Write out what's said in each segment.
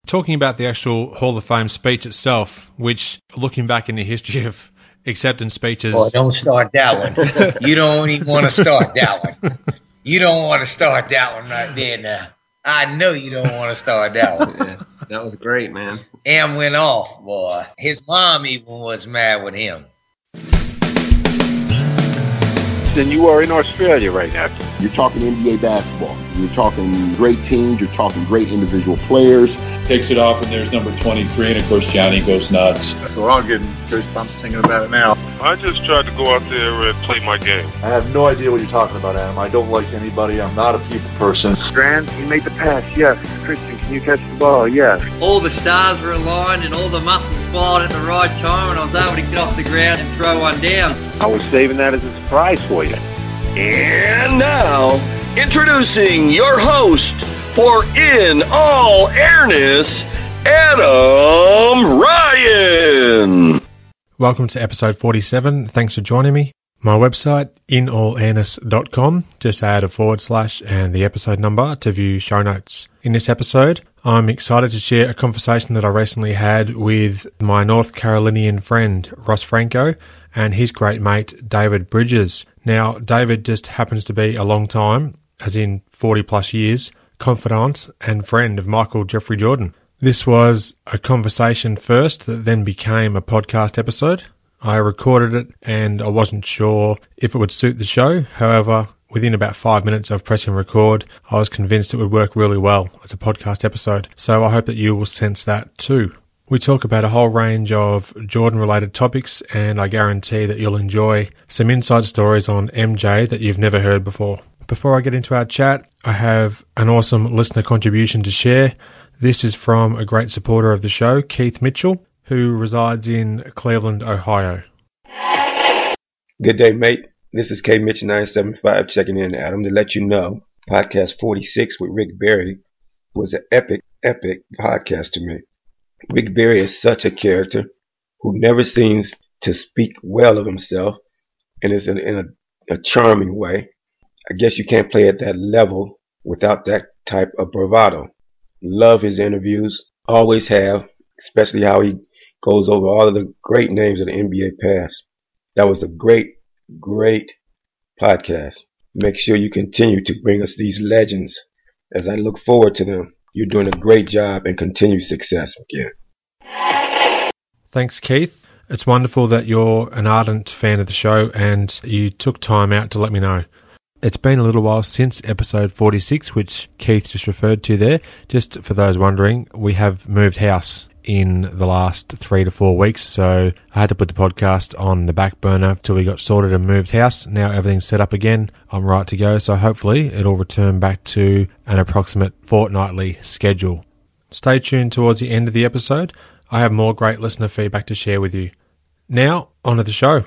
talking about the actual Hall of Fame speech itself, which, looking back in the history of acceptance speeches... Boy, don't start that one. You don't even want to start that one. You don't want to start that one right there now. I know you don't want to start that one. Yeah, that was great, man. Em went off, boy. His mom even was mad with him. Then you are in Australia right now. You're talking NBA basketball. You're talking great teams. You're talking great individual players. Takes it off, and there's number 23, and of course Johnny goes nuts. So I'm getting goosebumps thinking about it now. I just tried to go out there and play my game. I have no idea what you're talking about, Adam. I don't like anybody. I'm not a people person. Strand, you made the pass, yes. Christian, can you catch the ball? Yes. All the stars were aligned and all the muscles fired at the right time, and I was able to get off the ground and throw one down. I was saving that as a surprise for you. And now, introducing your host for In All Airness, Adam Ryan. Welcome to episode 47. Thanks for joining me. My website, inallairness.com. Just add a / and the episode number to view show notes. In this episode, I'm excited to share a conversation that I recently had with my North Carolinian friend, Ross Franco, and his great mate, David Bridges. Now, David just happens to be a long time, as in 40 plus years, confidant and friend of Michael Jeffrey Jordan. This was a conversation first that then became a podcast episode. I recorded it and I wasn't sure if it would suit the show. However, within about 5 minutes of pressing record, I was convinced it would work really well as a podcast episode. So I hope that you will sense that too. We talk about a whole range of Jordan-related topics, and I guarantee that you'll enjoy some inside stories on MJ that you've never heard before. Before I get into our chat, I have an awesome listener contribution to share. This is from a great supporter of the show, Keith Mitchell, who resides in Cleveland, Ohio. Good day, mate. This is K Mitch 975 checking in, Adam, to let you know podcast 46 with Rick Barry was an epic podcast to me. Rick Barry is such a character who never seems to speak well of himself and is in a charming way. I guess you can't play at that level without that type of bravado. Love his interviews, always have, especially how he goes over all of the great names of the NBA past. That was a great podcast. Make sure you continue to bring us these legends as I look forward to them. You're doing a great job and continued success again. Thanks, Keith. It's wonderful that you're an ardent fan of the show and you took time out to let me know. It's been a little while since episode 46, which Keith just referred to there. Just for those wondering, we have moved house in the last 3 to 4 weeks, so I had to put the podcast on the back burner till we got sorted and moved house. Now everything's set up again. I'm right to go, so hopefully it'll return back to an approximate fortnightly schedule. Stay tuned towards the end of the episode. I have more great listener feedback to share with you. Now, on to the show.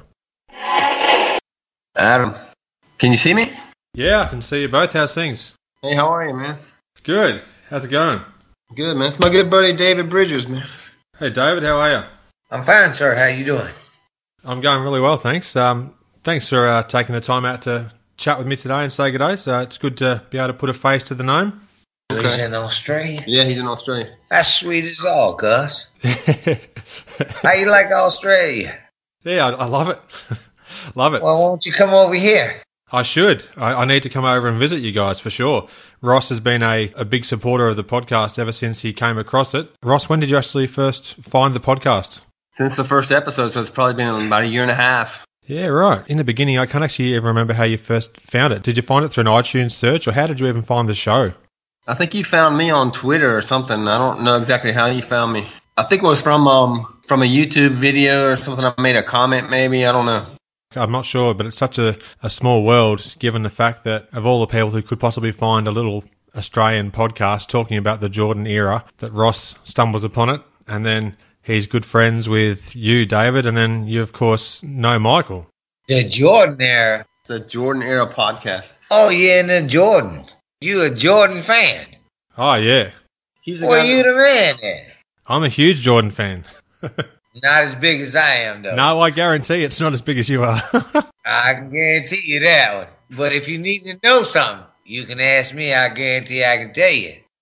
Adam, can you see me? Yeah, I can see you both. How's things? Hey, how are you, man? Good. How's it going? Good, man. It's my good buddy David Bridges, man. Hey, David, how are you? I'm fine, sir. How you doing? I'm going really well, thanks. Thanks for taking the time out to chat with me today and say good day. So it's good to be able to put a face to the name. Okay. He's in Australia? Yeah, he's in Australia. That's sweet as all, Gus. How you like Australia? Yeah, I love it. Love it. Well, won't you come over here? I should. I need to come over and visit you guys for sure. Ross has been a big supporter of the podcast ever since he came across it. Ross, when did you actually first find the podcast? Since the first episode, so it's probably been about a year and a half. Yeah, right. In the beginning, I can't actually even remember how you first found it. Did you find it through an iTunes search, or how did you even find the show? I think you found me on Twitter or something. I don't know exactly how you found me. I think it was from a YouTube video or something. I made a comment maybe. I don't know. I'm not sure, but it's such a small world, given the fact that of all the people who could possibly find a little Australian podcast talking about the Jordan era, that Ross stumbles upon it, and then he's good friends with you, David, and then you, of course, know Michael. The Jordan era? It's a Jordan era podcast. Oh, yeah, and the Jordan. You a Jordan fan? Oh, yeah. Well, you the man then. I'm a huge Jordan fan. Not as big as I am, though. No, I guarantee it's not as big as you are. I can guarantee you that one. But if you need to know something, you can ask me. I guarantee I can tell you.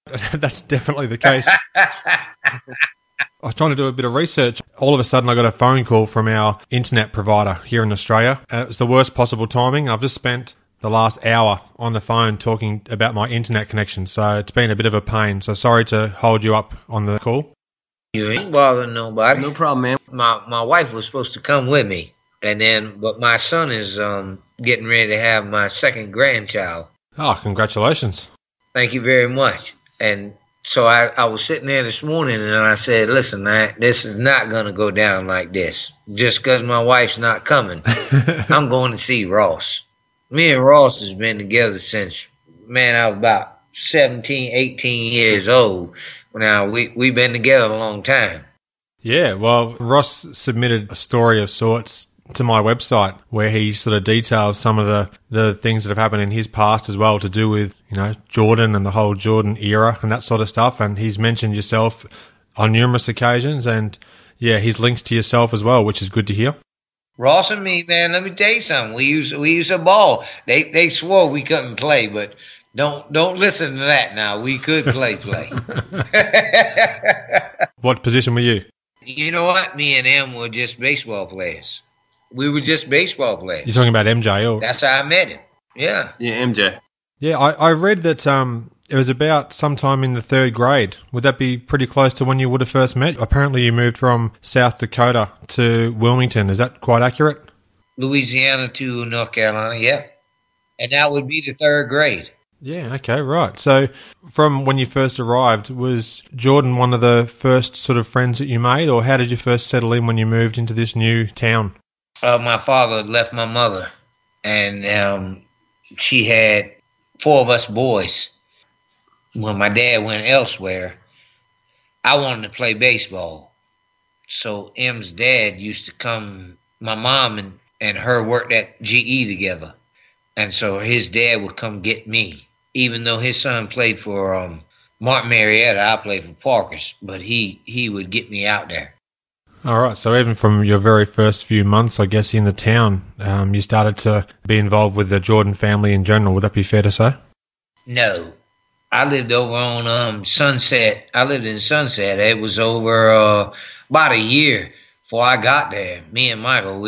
That's definitely the case. I was trying to do a bit of research. All of a sudden, I got a phone call from our internet provider here in Australia. It was the worst possible timing. I've just spent the last hour on the phone talking about my internet connection, so it's been a bit of a pain. So sorry to hold you up on the call. You ain't bothering nobody. No problem, man. My wife was supposed to come with me, but my son is getting ready to have my second grandchild. Oh, congratulations. Thank you very much. And so I was sitting there this morning and I said, listen, this is not going to go down like this. Just because my wife's not coming, I'm going to see Ross. Me and Ross has been together since, I was about 17, 18 years old. Now, we've been together a long time. Yeah, well, Ross submitted a story of sorts to my website where he sort of details some of the things that have happened in his past as well to do with, Jordan and the whole Jordan era and that sort of stuff. And he's mentioned yourself on numerous occasions and, he's linked to yourself as well, which is good to hear. Ross and me, man, let me tell you something. We used to ball. They swore we couldn't play, but don't listen to that now. We could play. What position were you? You know what? Me and him were just baseball players. We were just baseball players. You're talking about MJ? Or? That's how I met him. Yeah. Yeah, MJ. Yeah, I read that it was about sometime in the 3rd grade. Would that be pretty close to when you would have first met? Apparently you moved from South Dakota to Wilmington. Is that quite accurate? Louisiana to North Carolina, yeah. And that would be the 3rd grade. Yeah, okay, right. So from when you first arrived, was Jordan one of the first sort of friends that you made, or how did you first settle in when you moved into this new town? My father left my mother, and she had 4 of us boys. When my dad went elsewhere, I wanted to play baseball. So M's dad used to come, my mom and her worked at GE together. And so his dad would come get me. Even though his son played for Martin Marietta, I played for Parkers, but he would get me out there. All right, so even from your very first few months, I guess, in the town, you started to be involved with the Jordan family in general. Would that be fair to say? No. I lived over on Sunset. I lived in Sunset. It was over about a year before I got there. Me and Michael,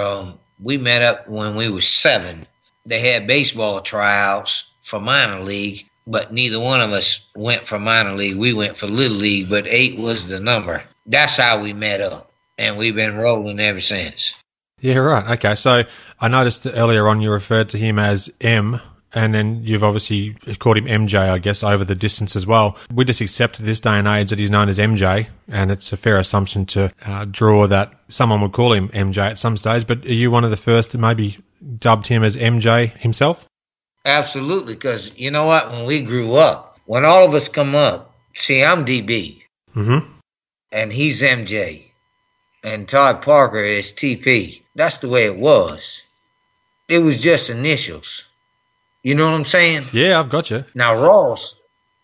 we met up when we were 7. They had baseball tryouts for minor league, but neither one of us went for minor league. We went for little league, but 8 was the number. That's how we met up, and we've been rolling ever since. Yeah, right. Okay, so I noticed earlier on you referred to him as M, and then you've obviously called him MJ, I guess, over the distance as well. We just accept this day and age that he's known as MJ, and it's a fair assumption to draw that someone would call him MJ at some stage, but are you one of the first that maybe dubbed him as MJ himself? Absolutely, because you know what? When we grew up, when all of us come up, see, I'm DB. Mm-hmm. And he's MJ. And Todd Parker is TP. That's the way it was. It was just initials. You know what I'm saying? Yeah, I've got you. Now, Ross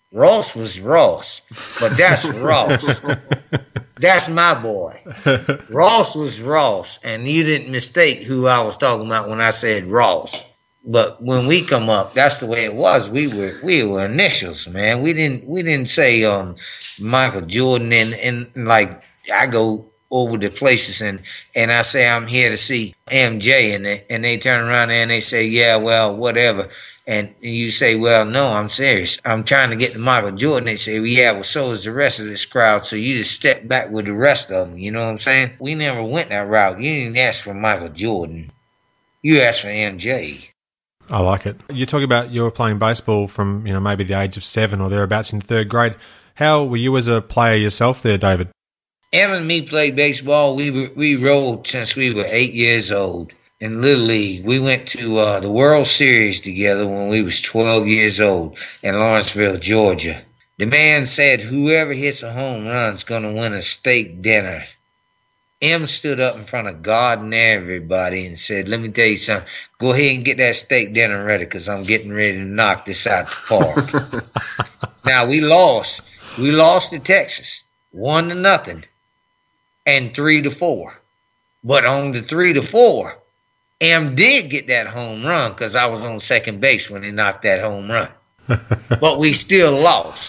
was Ross. But that's Ross. That's my boy. Ross was Ross. And you didn't mistake who I was talking about when I said Ross. But when we come up, that's the way it was. We were initials, man. We didn't say Michael Jordan and like I go over the places and I say I'm here to see MJ and they turn around and they say, yeah, well, whatever. And you say, well, no, I'm serious. I'm trying to get to Michael Jordan. They say, well, yeah, well, so is the rest of this crowd. So you just step back with the rest of them. You know what I'm saying? We never went that route. You didn't ask for Michael Jordan. You asked for MJ. I like it. You're talking about you were playing baseball from, maybe the age of 7 or thereabouts in 3rd grade. How were you as a player yourself there, David? Em and me played baseball. We rolled since we were 8 years old in Little League. We went to the World Series together when we was 12 years old in Lawrenceville, Georgia. The man said whoever hits a home run's going to win a steak dinner. Em stood up in front of God and everybody and said, let me tell you something. Go ahead and get that steak dinner ready because I'm getting ready to knock this out the park. Now, we lost. We lost to Texas, 1-0 and 3-4. But on the 3-4, Em did get that home run because I was on second base when he knocked that home run. But we still lost.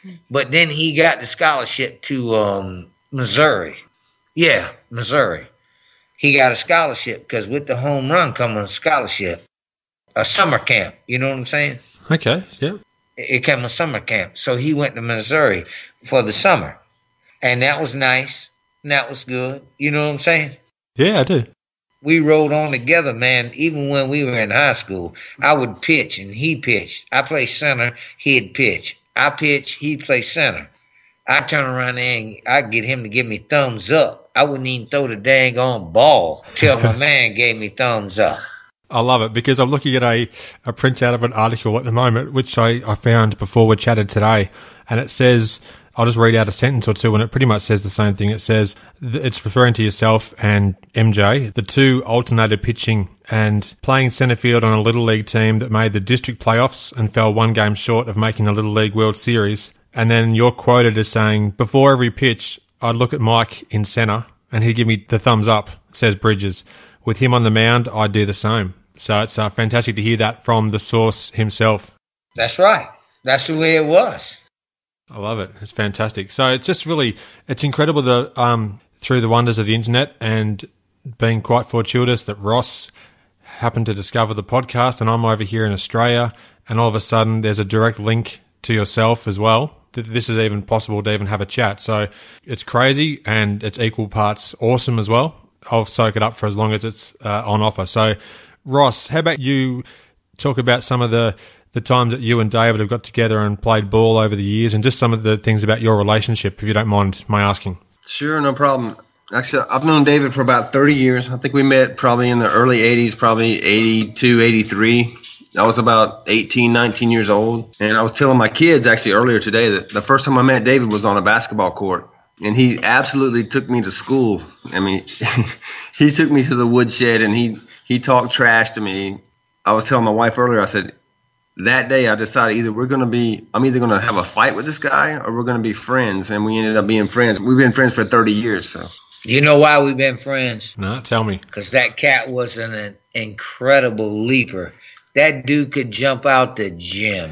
But then he got the scholarship to Missouri. Yeah, Missouri. He got a scholarship because with the home run comes a scholarship. A summer camp. You know what I'm saying? Okay, yeah. It came a summer camp. So he went to Missouri for the summer. And that was nice. And that was good. You know what I'm saying? Yeah, I do. We rode on together, man. Even when we were in high school, I would pitch and he pitched. I play center, he'd pitch. I pitch, he'd play center. I turn around and I'd get him to give me thumbs up. I wouldn't even throw the dang on ball till my man gave me thumbs up. I love it because I'm looking at a printout of an article at the moment, which I found before we chatted today. And it says, I'll just read out a sentence or two, and it pretty much says the same thing. It says, it's referring to yourself and MJ. The two alternated pitching and playing centre field on a Little League team that made the district playoffs and fell one game short of making the Little League World Series. And then you're quoted as saying, before every pitch, I'd look at Mike in centre and he'd give me the thumbs up, says Bridges. With him on the mound, I'd do the same. So it's fantastic to hear that from the source himself. That's right. That's the way it was. I love it. It's fantastic. So it's just really, it's incredible that through the wonders of the internet and being quite fortuitous that Ross happened to discover the podcast and I'm over here in Australia and all of a sudden there's a direct link to yourself as well. This is even possible to even have a chat. So it's crazy and it's equal parts awesome as well. I'll soak it up for as long as it's on offer. So Ross, how about you talk about some of the times that you and David have got together and played ball over the years and just some of the things about your relationship, if you don't mind my asking. Sure, no problem. Actually, I've known David for about 30 years. I think we met probably in the early 80s, probably 82, 83. I was about 18, 19 years old. And I was telling my kids actually earlier today that the first time I met David was on a basketball court. And he absolutely took me to school. I mean, he took me to the woodshed and he talked trash to me. I was telling my wife earlier, I said, that day I decided I'm either going to have a fight with this guy or we're going to be friends. And we ended up being friends. We've been friends for 30 years. So. You know why we've been friends? No, tell me. Because that cat was an incredible leaper. That dude could jump out the gym.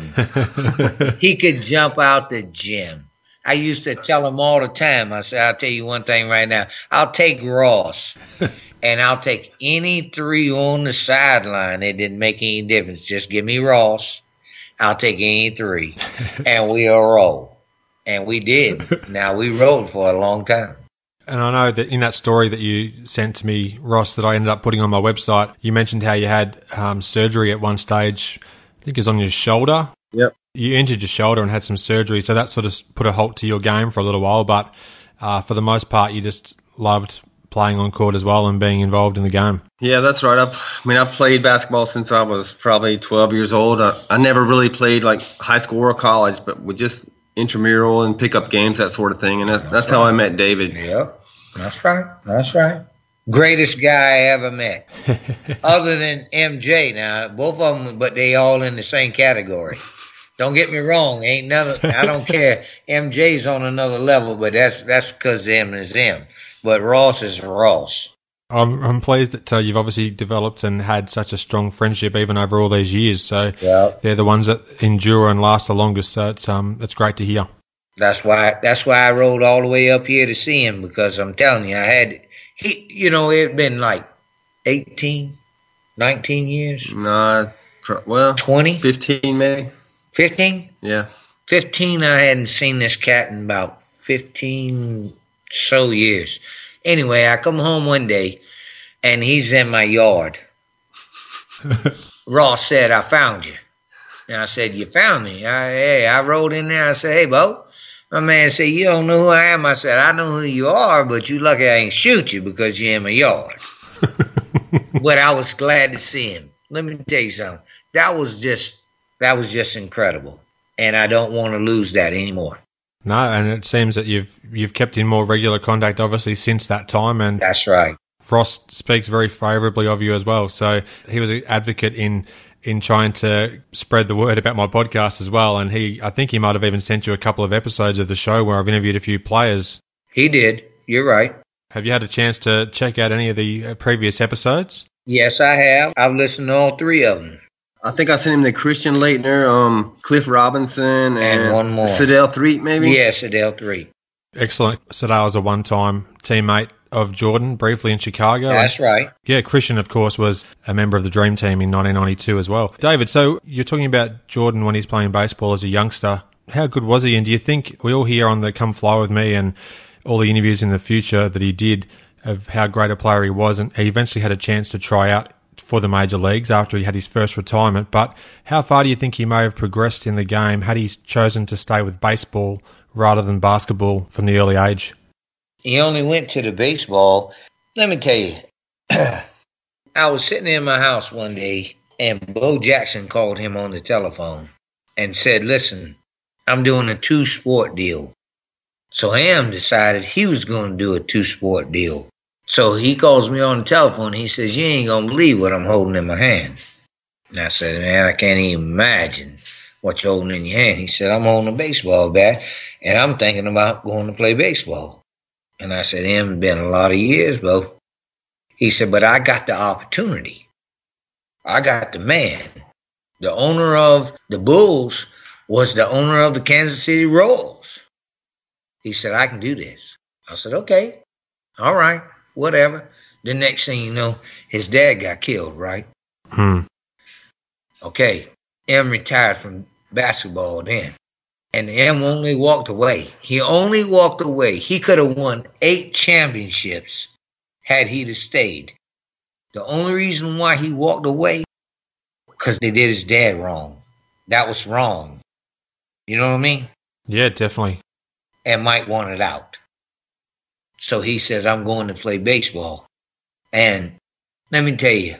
He could jump out the gym. I used to tell him all the time, I said, I'll tell you one thing right now. I'll take Ross, and I'll take any three on the sideline. It didn't make any difference. Just give me Ross. I'll take any three, and we'll roll. And we did. Now, we rolled for a long time. And I know that in that story that you sent to me, Ross, that I ended up putting on my website, you mentioned how you had surgery at one stage. I think it was on your shoulder. Yep. You injured your shoulder and had some surgery, so that sort of put a halt to your game for a little while. But for the most part, you just loved playing on court as well and being involved in the game. Yeah, that's right. I've played basketball since I was probably 12 years old. I never really played like high school or college, but with just intramural and pickup games, that sort of thing. And that's how I met David. Yeah, that's right. That's right. Greatest guy I ever met. Other than MJ now, both of them, but they all in the same category. Don't get me wrong, I don't care. MJ's on another level, but that's because M is M. But Ross is Ross. I'm pleased that you've obviously developed and had such a strong friendship even over all these years. So They're the ones that endure and last the longest. So it's great to hear. That's why I rode all the way up here to see him, because I'm telling you, it'd been like 18, 19 years. Nah, 20, 15 maybe. 15? Yeah. 15, I hadn't seen this cat in about 15 so years. Anyway, I come home one day, and he's in my yard. Ross said, I found you. And I said, you found me? I rode in there. I said, hey, Bo. My man said, you don't know who I am? I said, I know who you are, but you lucky I ain't shoot you because you're in my yard. But I was glad to see him. Let me tell you something. That was just incredible, and I don't want to lose that anymore. No, and it seems that you've kept in more regular contact, obviously, since that time. And that's right. Ross speaks very favourably of you as well. So he was an advocate in trying to spread the word about my podcast as well. And I think he might have even sent you a couple of episodes of the show where I've interviewed a few players. He did. You're right. Have you had a chance to check out any of the previous episodes? Yes, I have. I've listened to all three of them. I think I sent him the Christian Laettner, Cliff Robinson, and one more. Sedell Threet, maybe? Yeah, Sedell Threet. Excellent. Sedell was a one-time teammate of Jordan, briefly in Chicago. That's right. Yeah, Christian, of course, was a member of the Dream Team in 1992 as well. David, so you're talking about Jordan when he's playing baseball as a youngster. How good was he? And do you think we all hear on the Come Fly With Me and all the interviews in the future that he did of how great a player he was, and he eventually had a chance to try out for the major leagues after he had his first retirement. But how far do you think he may have progressed in the game had he chosen to stay with baseball rather than basketball from the early age? He only went to the baseball. Let me tell you, I was sitting in my house one day and Bo Jackson called him on the telephone and said, listen, I'm doing a 2-sport deal. So Ham decided he was going to do a 2-sport deal. So he calls me on the telephone. He says, you ain't going to believe what I'm holding in my hand. And I said, man, I can't even imagine what you're holding in your hand. He said, I'm holding a baseball bat, and I'm thinking about going to play baseball. And I said, it's been a lot of years, Bo. He said, but I got the opportunity. I got the man. The owner of the Bulls was the owner of the Kansas City Royals. He said, I can do this. I said, okay, all right, whatever. The next thing you know, his dad got killed, right? Okay, M retired from basketball then. And M only walked away. He only walked away. He could have won 8 championships had he stayed. The only reason why he walked away, because they did his dad wrong. That was wrong. You know what I mean? Yeah, definitely. And Mike wanted out. So he says, I'm going to play baseball. And let me tell you,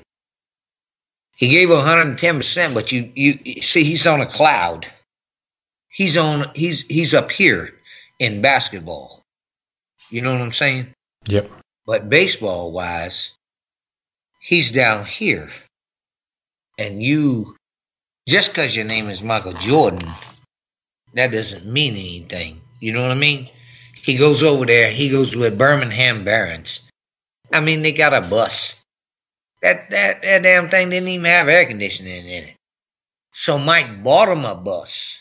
he gave 110%, but you see, he's on a cloud. He's up here in basketball. You know what I'm saying? Yep. But baseball wise, he's down here. And just because your name is Michael Jordan, that doesn't mean anything. You know what I mean? He goes over there, he goes with Birmingham Barons. I mean, they got a bus. That damn thing didn't even have air conditioning in it. So Mike bought him a bus.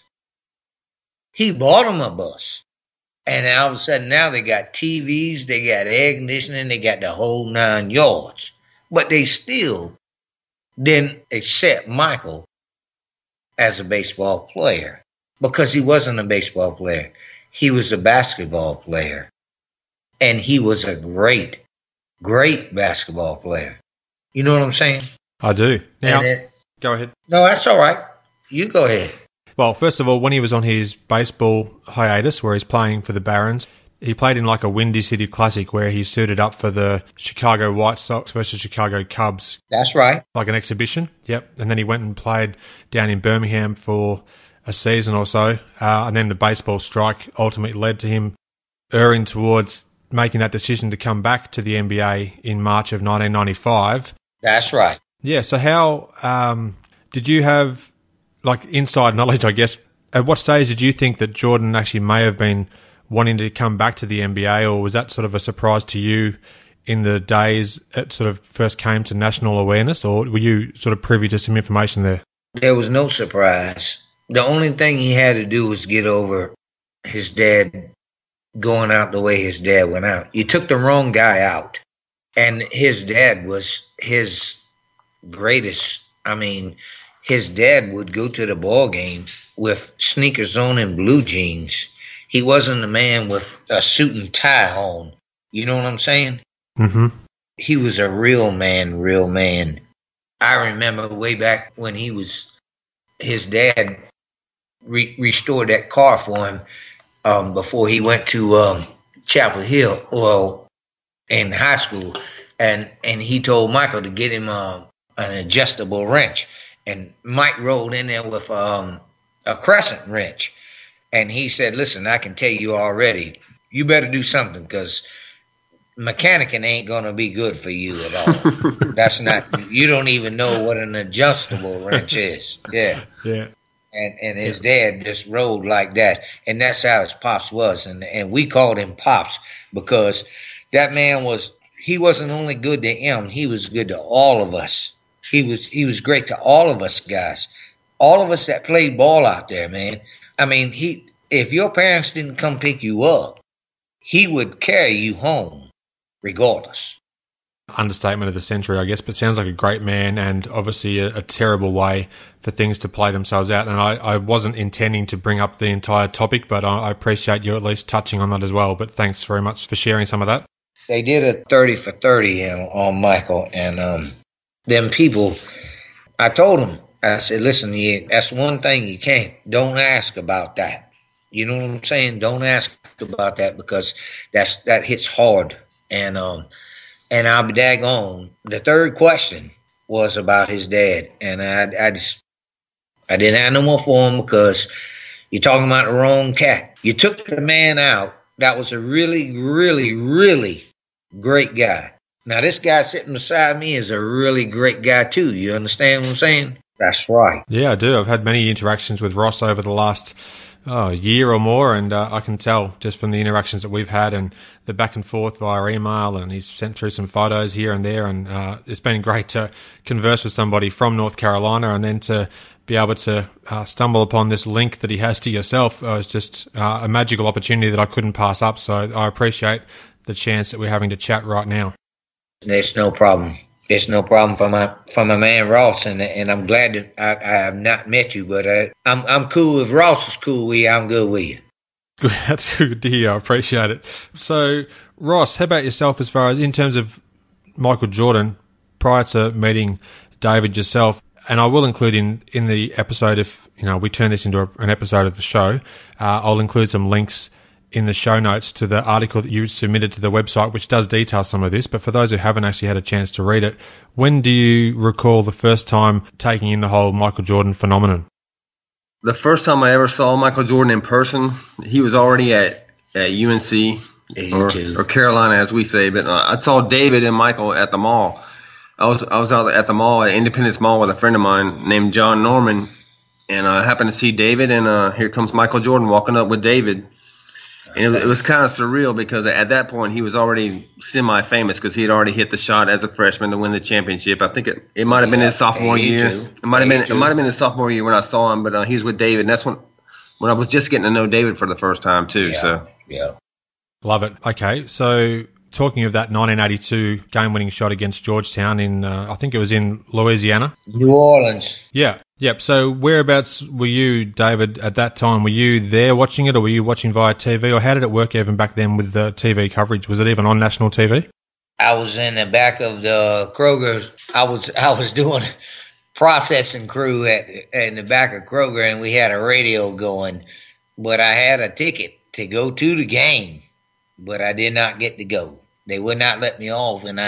He bought him a bus. And all of a sudden now they got TVs, they got air conditioning, they got the whole 9 yards. But they still didn't accept Michael as a baseball player. Because he wasn't a baseball player. He was a basketball player. And he was a great, great basketball player. You know what I'm saying? I do. Now, go ahead. No, that's all right. You go ahead. Well, first of all, when he was on his baseball hiatus where he's playing for the Barons, he played in like a Windy City Classic where he suited up for the Chicago White Sox versus Chicago Cubs. That's right. Like an exhibition. Yep. And then he went and played down in Birmingham for a season or so. And then the baseball strike ultimately led to him erring towards making that decision to come back to the NBA in March of 1995. That's right. Yeah. So how did you have like inside knowledge, I guess? At what stage did you think that Jordan actually may have been wanting to come back to the NBA, or was that sort of a surprise to you in the days it sort of first came to national awareness, or were you sort of privy to some information there? There was no surprise. The only thing he had to do was get over his dad going out the way his dad went out. You took the wrong guy out, and his dad was his greatest. I mean, his dad would go to the ball game with sneakers on and blue jeans. He wasn't a man with a suit and tie on. You know what I'm saying? Mm-hmm. He was a real man, real man. I remember way back when his dad restored that car for him before he went to Chapel Hill in high school. And he told Michael to get him an adjustable wrench. And Mike rolled in there with a crescent wrench. And he said, listen, I can tell you already, you better do something because mechanicking ain't going to be good for you at all. That's not, you don't even know what an adjustable wrench is. Yeah. Yeah. And his dad just rolled like that. And that's how his pops was. And we called him Pops because that man he wasn't only good to him, he was good to all of us. He was great to all of us guys. All of us that played ball out there, man. I mean, if your parents didn't come pick you up, he would carry you home regardless. Understatement of the century, I guess, but sounds like a great man, and obviously a terrible way for things to play themselves out. And I wasn't intending to bring up the entire topic, but I appreciate you at least touching on that as well. But thanks very much for sharing some of that. They did a 30 for 30 on Michael, and them people, I told them, I said, listen, that's one thing you don't ask about that. You know what I'm saying? Don't ask about that, because that hits hard. And I'll be daggone. The third question was about his dad, and I didn't have no more for him, because you're talking about the wrong cat. You took the man out. That was a really, really, really great guy. Now this guy sitting beside me is a really great guy too. You understand what I'm saying? That's right. Yeah, I do. I've had many interactions with Ross over the last year or more, and I can tell just from the interactions that we've had and the back and forth via email, and he's sent through some photos here and there, and it's been great to converse with somebody from North Carolina, and then to be able to stumble upon this link that he has to yourself. It's just a magical opportunity that I couldn't pass up, so I appreciate the chance that we're having to chat right now. There's no problem. It's no problem for my man Ross, and I'm glad that I have not met you, but I'm cool. If Ross is cool with you, I'm good with you. That's good to hear. I appreciate it. So, Ross, how about yourself as far as in terms of Michael Jordan prior to meeting David yourself? And I will include in the episode, if we turn this into an episode of the show, I'll include some links in the show notes to the article that you submitted to the website, which does detail some of this. But for those who haven't actually had a chance to read it, when do you recall the first time taking in the whole Michael Jordan phenomenon? The first time I ever saw Michael Jordan in person, he was already at UNC or Carolina, as we say. But I saw David and Michael at the mall. I was out at the mall, at Independence Mall, with a friend of mine named John Norman, and I happened to see David, and here comes Michael Jordan walking up with David. And it was kind of surreal, because at that point he was already semi-famous, because he had already hit the shot as a freshman to win the championship. I think it might have been his sophomore year. It might have been his sophomore year when I saw him, but he was with David. And that's when I was just getting to know David for the first time too. Yeah. Love it. Okay, so talking of that 1982 game-winning shot against Georgetown in, I think it was in Louisiana, New Orleans. Yeah. Yep. So whereabouts were you, David, at that time? Were you there watching it, or were you watching via TV, or how did it work even back then with the TV coverage? Was it even on national TV? I was in the back of the Kroger. I was doing processing crew in the back of Kroger, and we had a radio going. But I had a ticket to go to the game, but I did not get to go. They would not let me off, and I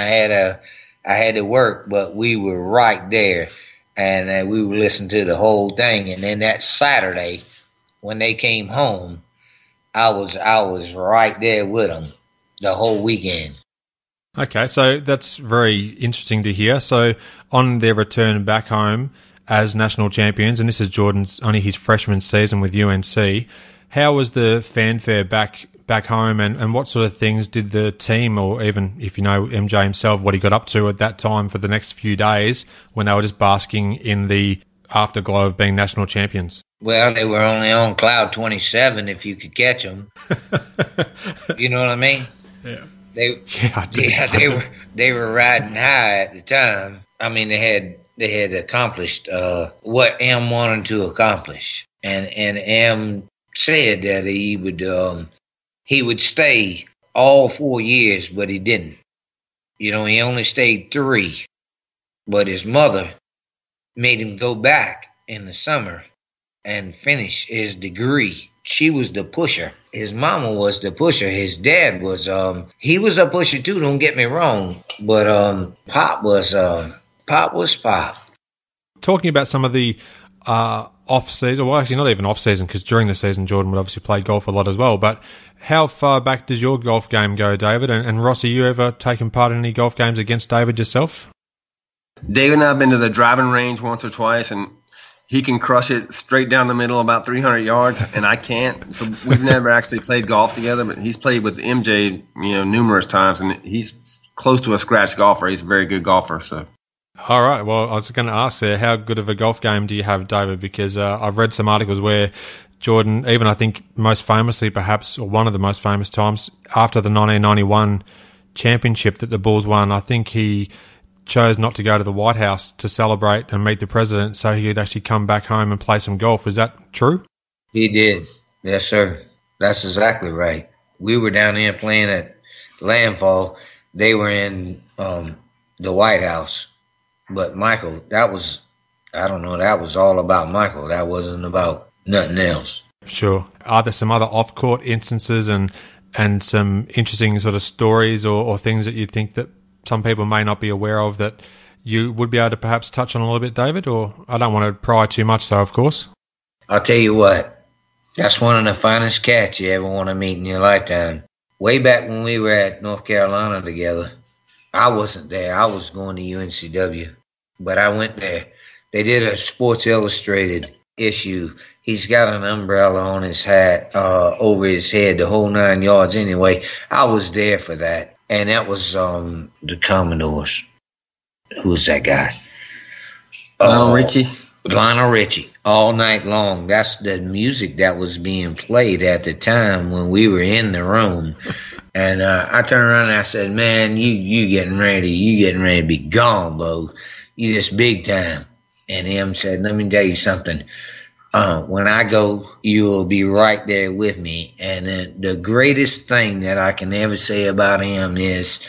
had to work, but we were right there. And we would listen to the whole thing. And then that Saturday, when they came home, I was right there with them the whole weekend. Okay, so that's very interesting to hear. So on their return back home as national champions, and this is Jordan's only his freshman season with UNC, how was the fanfare back home, and what sort of things did the team, or even if you know MJ himself, what he got up to at that time for the next few days when they were just basking in the afterglow of being national champions? Well, they were only on cloud 27 if you could catch them. You know what I mean? Yeah. They were riding high at the time. I mean, they had accomplished what M wanted to accomplish, and M said that he would stay all 4 years, but he didn't. He only stayed 3. But his mother made him go back in the summer and finish his degree. She was the pusher. His mama was the pusher. His dad was, he was a pusher too, don't get me wrong. But Pop was Pop. Talking about some of the off-season, well, actually not even off-season, because during the season Jordan would obviously play golf a lot as well, but how far back does your golf game go, David? And Ross, have you ever taken part in any golf games against David yourself? David and I have been to the driving range once or twice, and he can crush it straight down the middle about 300 yards, and I can't. So we've never actually played golf together, but he's played with MJ, numerous times, and he's close to a scratch golfer. He's a very good golfer, so. All right. Well, I was going to ask there, how good of a golf game do you have, David? Because I've read some articles where Jordan, even I think most famously perhaps, or one of the most famous times, after the 1991 championship that the Bulls won, I think he chose not to go to the White House to celebrate and meet the president so he could actually come back home and play some golf. Is that true? He did. Yes, sir. That's exactly right. We were down there playing at Landfall. They were in the White House. But Michael, that was all about Michael. That wasn't about nothing else. Sure. Are there some other off-court instances and some interesting sort of stories or things that you think that some people may not be aware of that you would be able to perhaps touch on a little bit, David? Or I don't want to pry too much, so of course. I'll tell you what, that's one of the finest cats you ever want to meet in your lifetime. Way back when we were at North Carolina together, I wasn't there. I was going to UNCW, but I went there. They did a Sports Illustrated issue. He's got an umbrella on his hat, over his head, the whole 9 yards. Anyway, I was there for that. And that was the Commodores. Who was that guy? Lionel Richie. Lionel Richie. All night long. That's the music that was being played at the time when we were in the room. And I turned around and I said, man, you getting ready to be gone, Bo. You just big time. And him said, let me tell you something. When I go, you'll be right there with me. And the greatest thing that I can ever say about him is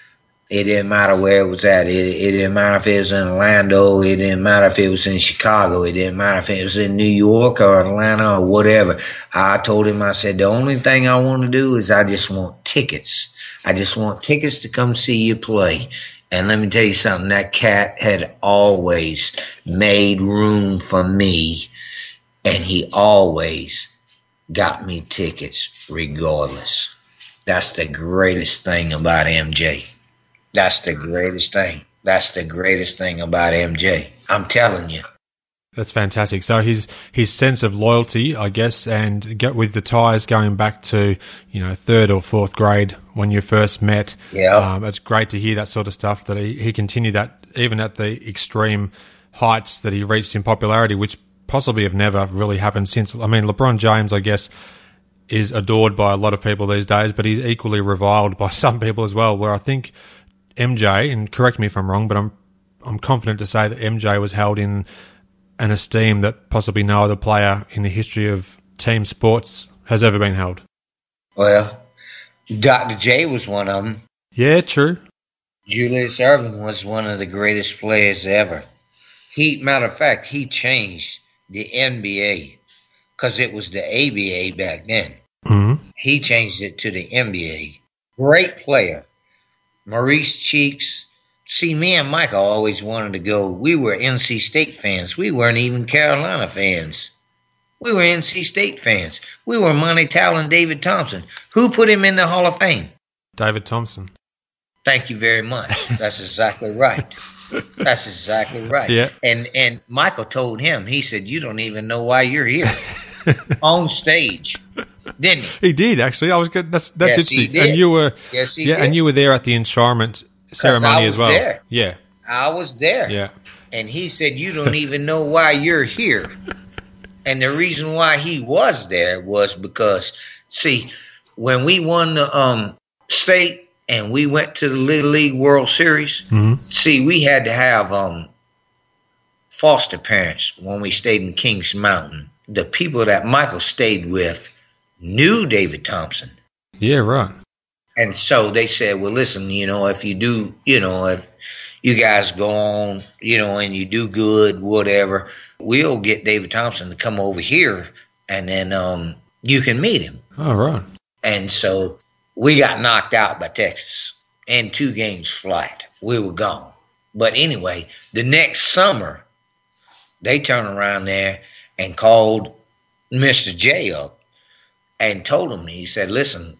it didn't matter where it was at. It didn't matter if it was in Orlando. It didn't matter if it was in Chicago. It didn't matter if it was in New York or Atlanta or whatever. I told him, I said, the only thing I want to do is I just want tickets. I just want tickets to come see you play. And let me tell you something, that cat had always made room for me. And he always got me tickets regardless. That's the greatest thing about MJ. That's the greatest thing. That's the greatest thing about MJ. I'm telling you. That's fantastic. So his sense of loyalty, I guess, and with the ties going back to, third or fourth grade when you first met. Yeah. It's great to hear that sort of stuff, that he continued that even at the extreme heights that he reached in popularity, which possibly have never really happened since. I mean, LeBron James, I guess, is adored by a lot of people these days, but he's equally reviled by some people as well, where I think MJ, and correct me if I'm wrong, but I'm confident to say that MJ was held in an esteem that possibly no other player in the history of team sports has ever been held. Well, Dr. J was one of them. Yeah, true. Julius Erving was one of the greatest players ever. Matter of fact, he changed the NBA because it was the ABA back then. Mm-hmm. He changed it to the NBA. Great player. Maurice Cheeks. See, me and Michael always wanted to go. We were NC State fans. We weren't even Carolina fans. We were NC State fans. We were Monty Towell and David Thompson. Who put him in the Hall of Fame? David Thompson. Thank you very much. That's exactly right. That's exactly right. Yeah. And Michael told him, he said, you don't even know why you're here. On stage. Didn't he? He did, actually. I was good. That's yes, interesting. he did. And you were yes, he did. And you were there at the enshrinement ceremony as well. There. Yeah. I was there. Yeah. And he said, you don't even know why you're here. And the reason why he was there was because, see, when we won the state and we went to the Little League World Series, mm-hmm. see, we had to have foster parents when we stayed in Kings Mountain. The people that Michael stayed with knew David Thompson. Yeah, right. And so they said, well, listen, if you do, if you guys go on, and you do good, whatever, we'll get David Thompson to come over here and then you can meet him. Oh, right. And so we got knocked out by Texas in 2 games flat. We were gone. But anyway, the next summer, they turned around there and called Mr. J up and told him, he said, listen,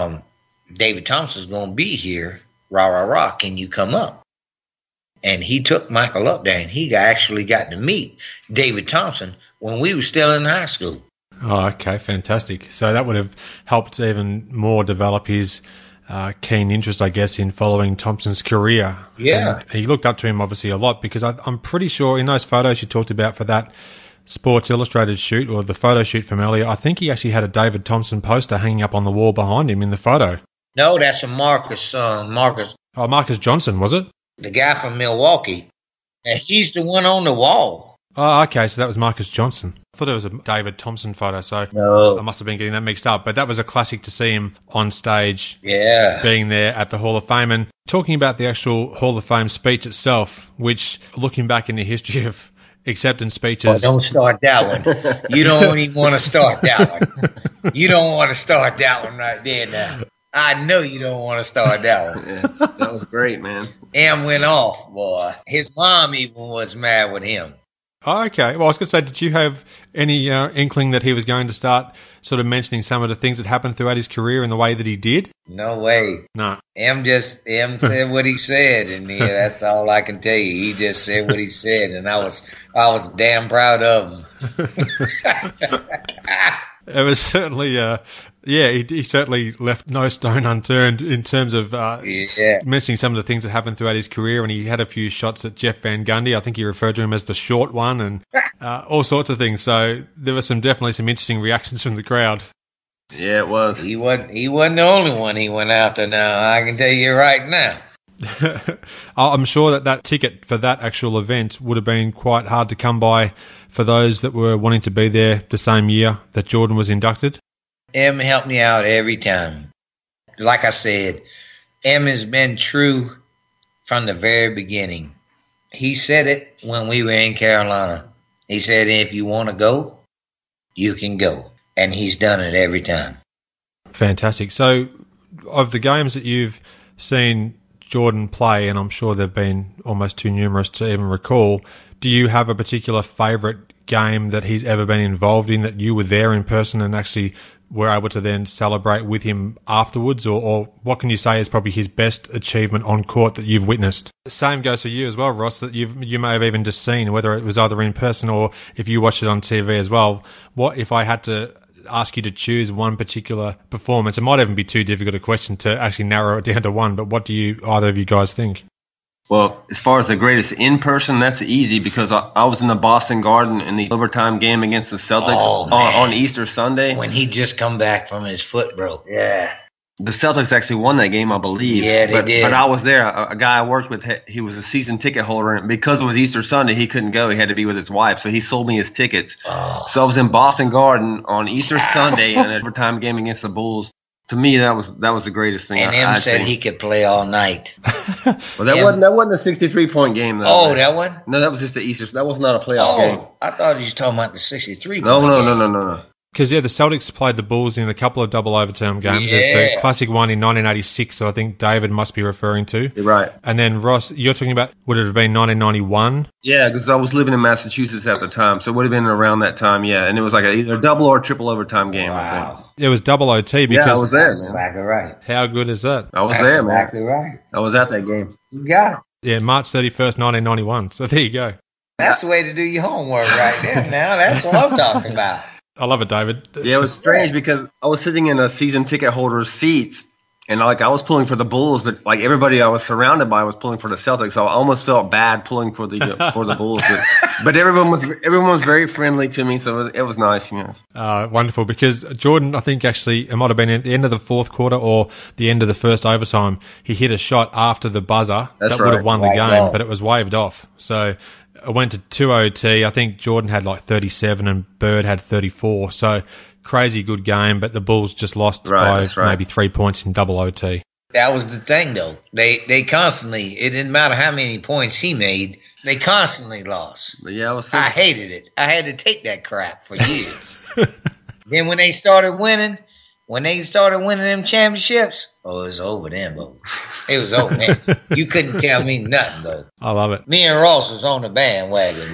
David Thompson's going to be here, can you come up? And he took Michael up there, and he actually got to meet David Thompson when we were still in high school. Oh, okay, fantastic. So that would have helped even more develop his keen interest, I guess, in following Thompson's career. Yeah. And he looked up to him, obviously, a lot because I'm pretty sure in those photos you talked about for that Sports Illustrated shoot or the photo shoot from earlier, I think he actually had a David Thompson poster hanging up on the wall behind him in the photo. No, that's a Marcus. Oh, Marcus Johnson, was it? The guy from Milwaukee. And he's the one on the wall. Oh, okay, so that was Marcus Johnson. I thought it was a David Thompson photo, so No. I must have been getting that mixed up. But that was a classic to see him on stage, Yeah. being there at the Hall of Fame. And talking about the actual Hall of Fame speech itself, which, looking back in the history of acceptance speeches... Well, don't start that one. You don't even want to start that one. You don't want to start that one right there now. I know you don't want to start that one. Yeah, that was great, man. Em went off, boy. His mom even was mad with him. Oh, okay. Well, I was going to say, did you have any inkling that he was going to start sort of mentioning some of the things that happened throughout his career in the way that he did? No way. No. Em said what he said, and yeah, that's all I can tell you. He just said what he said, and I was damn proud of him. It was certainly, he certainly left no stone unturned in terms of mentioning some of the things that happened throughout his career, and he had a few shots at Jeff Van Gundy. I think he referred to him as the short one, and all sorts of things. So there were definitely some interesting reactions from the crowd. Yeah, it was. He wasn't the only one he went after. Now I can tell you right now. I'm sure that ticket for that actual event would have been quite hard to come by for those that were wanting to be there the same year that Jordan was inducted. Em helped me out every time. Like I said, Em has been true from the very beginning. He said it when we were in Carolina. He said, if you want to go, you can go. And he's done it every time. Fantastic. So, of the games that you've seen Jordan play, and I'm sure they've been almost too numerous to even recall, do you have a particular favourite game that he's ever been involved in that you were there in person and actually were able to then celebrate with him afterwards? Or what can you say is probably his best achievement on court that you've witnessed? The same goes for you as well, Ross, that you may have even just seen, whether it was either in person or if you watched it on TV as well. What if I had to ask you to choose one particular performance? It might even be too difficult a question to actually narrow it down to one, but what do either of you guys think? Well, as far as the greatest in person, that's easy because I was in the Boston Garden in the overtime game against the Celtics on Easter Sunday. When he just come back from his foot broke. Yeah. The Celtics actually won that game, I believe. Yeah, they did. But I was there. A guy I worked with, he was a season ticket holder, and because it was Easter Sunday, he couldn't go. He had to be with his wife, so he sold me his tickets. Oh. So I was in Boston Garden on Easter Sunday in an overtime game against the Bulls. To me, that was the greatest thing. And Em said he could play all night. Well, that wasn't a 63-point game, though. Oh, that one? No, that was just the Easter. That was not a playoff game. I thought you were talking about the 63. No. Because, the Celtics played the Bulls in a couple of double overtime games. There's the classic one in 1986, so I think David must be referring to. You're right. And then, Ross, you're talking about, would it have been 1991? Yeah, because I was living in Massachusetts at the time, so it would have been around that time, yeah. And it was like either a double or triple overtime game, I think. It was double OT because... Yeah, I was there, man. Exactly right. How good is that? I was there, man. Exactly right. I was at that game. You got it. Yeah, March 31st, 1991. So there you go. That's the way to do your homework right there now. That's what I'm talking about. I love it, David. Yeah, it was strange because I was sitting in a season ticket holder's seats, and I was pulling for the Bulls, but everybody I was surrounded by was pulling for the Celtics. So I almost felt bad pulling for the Bulls, but everyone was very friendly to me, so it was nice. Wonderful, because Jordan, I think actually it might have been at the end of the fourth quarter or the end of the first overtime. He hit a shot after the buzzer that would have won the game, but it was waved off. So it went to 2 OT. I think Jordan had 37 and Bird had 34. So crazy good game, but the Bulls just lost by maybe 3 points in double OT. That was the thing, though. They constantly, it didn't matter how many points he made, they constantly lost. But yeah, I hated it. I had to take that crap for years. Then when they started winning them championships, it was over then, though. It was over, man. You couldn't tell me nothing, though. I love it. Me and Ross was on the bandwagon,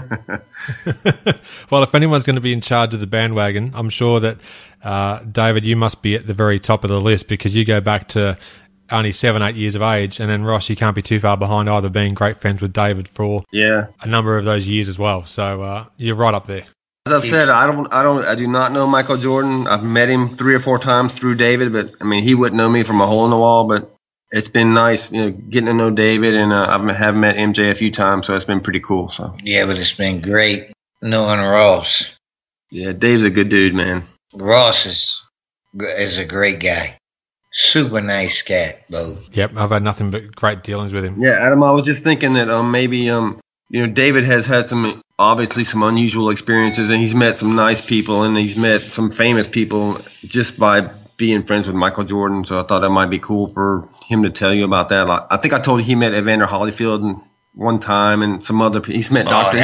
though. Well, if anyone's going to be in charge of the bandwagon, I'm sure that, David, you must be at the very top of the list because you go back to only 7-8 years of age, and then Ross, you can't be too far behind either, being great friends with David for a number of those years as well. So you're right up there. As I've said, I do not know Michael Jordan. I've met him 3 or 4 times through David, but I mean, he wouldn't know me from a hole in the wall. But it's been nice, getting to know David, and I have met MJ a few times, so it's been pretty cool. So yeah, but it's been great knowing Ross. Yeah, Dave's a good dude, man. Ross is a great guy. Super nice cat, Bo. Yep, I've had nothing but great dealings with him. Yeah, Adam, I was just thinking that maybe David has had some unusual experiences, and he's met some nice people, and he's met some famous people just by being friends with Michael Jordan. So I thought that might be cool for him to tell you about that. I think I told you he met Evander Holyfield one time, and some other people. He's met Dr.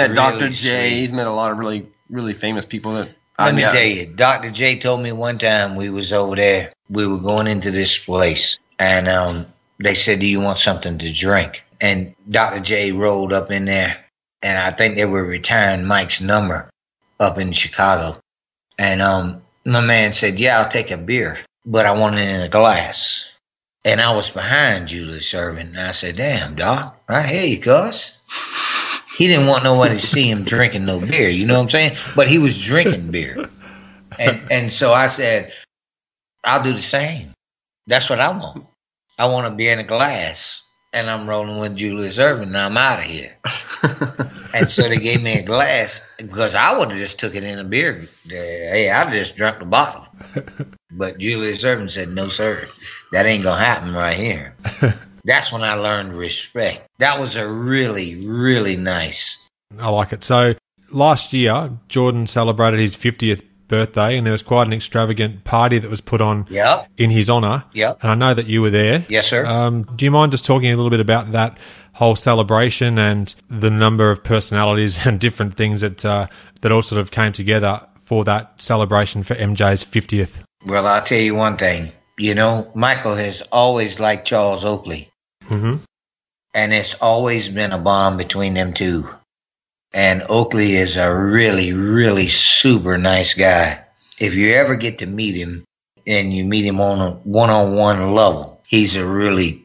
J. He's met a lot of really, really famous people. Let me tell you, Dr. J told me one time we was over there. We were going into this place, and they said, "Do you want something to drink?" And Dr. J rolled up in there, and I think they were retiring Mike's number up in Chicago. And my man said, "Yeah, I'll take a beer, but I want it in a glass." And I was behind Julius Erving, and I said, "Damn, Doc, right here, cuz." He didn't want nobody to see him drinking no beer, you know what I'm saying? But he was drinking beer. And so I said, "I'll do the same. That's what I want. I want a beer in a glass." And I'm rolling with Julius Erving, and I'm out of here. And so they gave me a glass, because I would have just took it in a beer. Hey, I'd just drunk the bottle. But Julius Erving said, "No, sir. That ain't going to happen right here." That's when I learned respect. That was a really, really nice. I like it. So last year, Jordan celebrated his 50th birthday, and there was quite an extravagant party that was put on in his honour. Yep. And I know that you were there. Yes, sir. Do you mind just talking a little bit about that whole celebration and the number of personalities and different things that all sort of came together for that celebration for MJ's 50th? Well, I'll tell you one thing. Michael has always liked Charles Oakley. Mm-hmm. And it's always been a bond between them two. And Oakley is a really, really super nice guy. If you ever get to meet him, and you meet him on a one-on-one level, he's a really,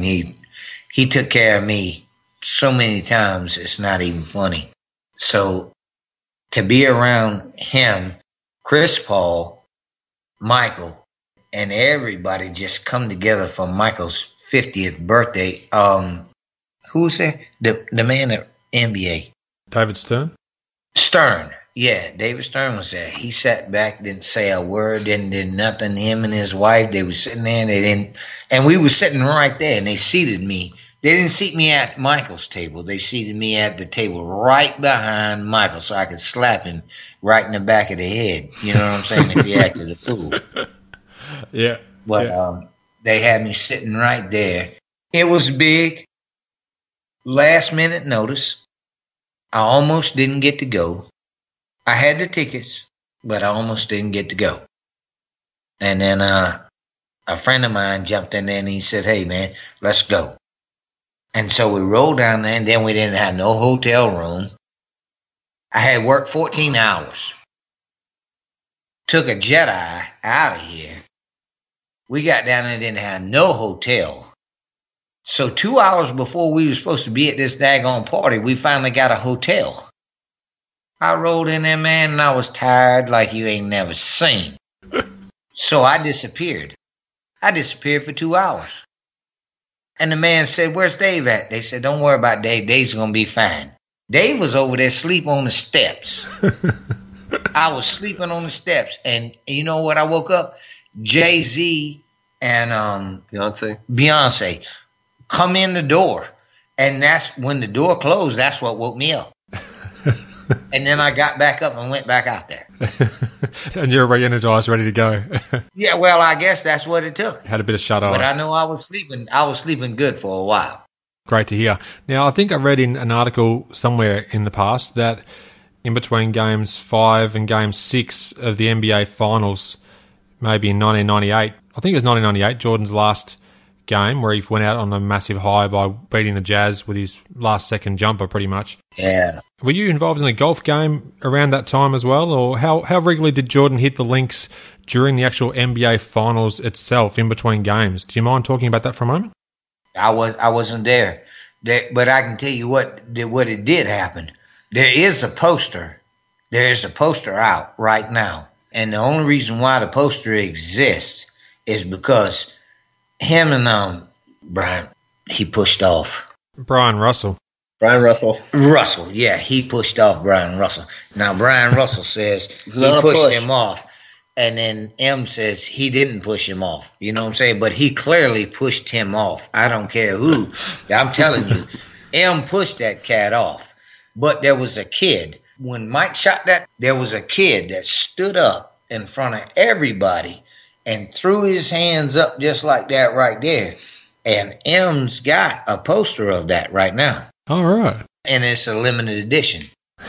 he took care of me so many times, it's not even funny. So to be around him, Chris Paul, Michael, and everybody just come together for Michael's 50th birthday. Who was there? The man at NBA. David Stern? Stern. Yeah, David Stern was there. He sat back, didn't say a word, did nothing. Him and his wife, they were sitting there, and we were sitting right there, and they seated me. They didn't seat me at Michael's table. They seated me at the table right behind Michael, so I could slap him right in the back of the head. You know what I'm saying? If he acted a fool. Yeah. But they had me sitting right there. It was big. Last minute notice. I almost didn't get to go. I had the tickets, but I almost didn't get to go. And then a friend of mine jumped in there and he said, "Hey, man, let's go." And so we rolled down there, and then we didn't have no hotel room. I had worked 14 hours. Took a jet-eye out of here. We got down there and didn't have no hotel. So 2 hours before we were supposed to be at this daggone party, we finally got a hotel. I rolled in there, man, and I was tired like you ain't never seen. So I disappeared. I disappeared for 2 hours. And the man said, "Where's Dave at?" They said, "Don't worry about Dave. Dave's going to be fine." Dave was over there sleep on the steps. I was sleeping on the steps. And you know what? I woke up? Jay-Z and Beyonce come in the door. And that's when the door closed. That's what woke me up. And then I got back up and went back out there. And you're re-energized, ready to go. Yeah, well, I guess that's what it took. Had a bit of shut-eye. But I know I was sleeping good for a while. Great to hear. Now, I think I read in an article somewhere in the past that in between Games 5 and Game 6 of the NBA Finals, maybe in 1998, I think it was 1998, Jordan's last game where he went out on a massive high by beating the Jazz with his last second jumper pretty much. Yeah. Were you involved in a golf game around that time as well, or how regularly did Jordan hit the links during the actual NBA Finals itself in between games? Do you mind talking about that for a moment? I wasn't there. But I can tell you what it did happen. There is a poster There's a poster out right now. And the only reason why the poster exists is because him and Brian, he pushed off. Brian Russell. Russell, yeah, he pushed off Brian Russell. Now, Brian Russell says he pushed him off. And then M says he didn't push him off. You know what I'm saying? But he clearly pushed him off. I don't care who. I'm telling you, M pushed that cat off. But there was a kid. When Mike shot that, there was a kid that stood up in front of everybody and threw his hands up just like that right there. And M's got a poster of that right now. All right. And it's a limited edition.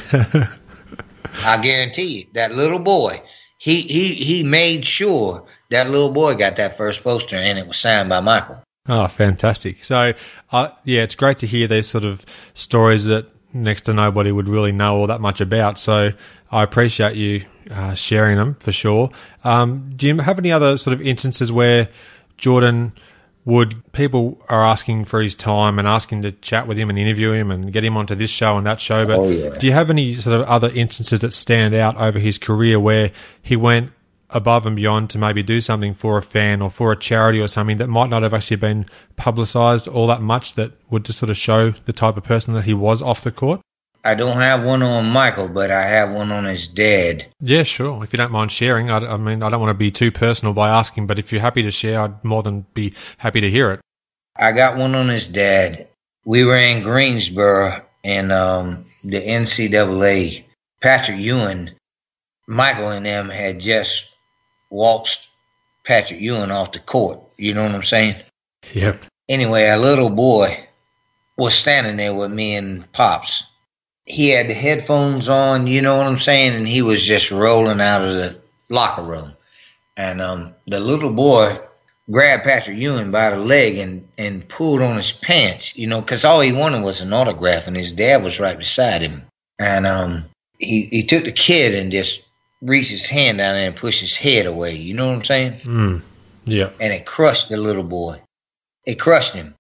I guarantee you, that little boy... He made sure that little boy got that first poster, and it was signed by Michael. Oh, fantastic. So, yeah, it's great to hear these sort of stories that next to nobody would really know all that much about. So I appreciate you sharing them for sure. Do you have any other sort of instances where Jordan people are asking for his time and asking to chat with him and interview him and get him onto this show and that show? But do you have any sort of other instances that stand out over his career where he went above and beyond to maybe do something for a fan or for a charity or something that might not have actually been publicised all that much, that would just sort of show the type of person that he was off the court? I don't have one on Michael, but I have one on his dad. Yeah, sure. If you don't mind sharing. I mean, I don't want to be too personal by asking, but if you're happy to share, I'd more than be happy to hear it. I got one on his dad. We were in Greensboro in the NCAA. Patrick Ewing, Michael and them had just waltzed Patrick Ewing off the court. You know what I'm saying? Yep. Anyway, a little boy was standing there with me and Pops. He had the headphones on, you know what I'm saying, and he was just rolling out of the locker room. And the little boy grabbed Patrick Ewing by the leg and pulled on his pants, you know, because all he wanted was an autograph, and his dad was right beside him. And he took the kid and just reached his hand down there and pushed his head away, you know what I'm saying? Yeah. And it crushed the little boy. It crushed him.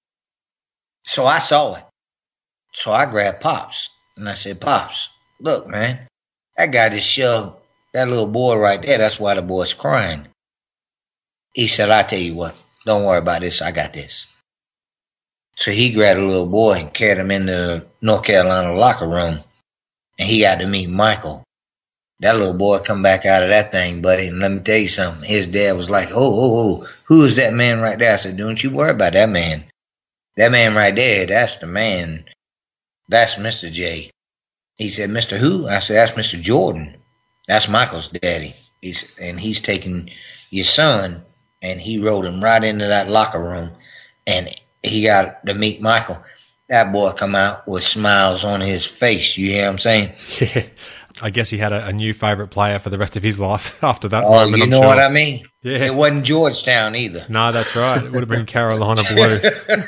So I saw it. So I grabbed Pops. And I said, Pops, look, man, that guy just shoved that little boy right there. That's why the boy's crying. He said, I tell you what, don't worry about this. I got this. So he grabbed the little boy and carried him into the North Carolina locker room. And he got to meet Michael. That little boy come back out of that thing, buddy. And let me tell you something. His dad was like, oh, who is that man right there? I said, don't you worry about that man. That man right there, that's the man. That's Mr. J. He said, Mr. Who? I said, that's Mr. Jordan. That's Michael's daddy. He's taking your son, and he rode him right into that locker room, and he got to meet Michael. That boy come out with smiles on his face. You hear what I'm saying? Yeah. I guess he had a new favourite player for the rest of his life after that moment. You know sure. What I mean? Yeah. It wasn't Georgetown either. No, that's right. It would have been Carolina Blue.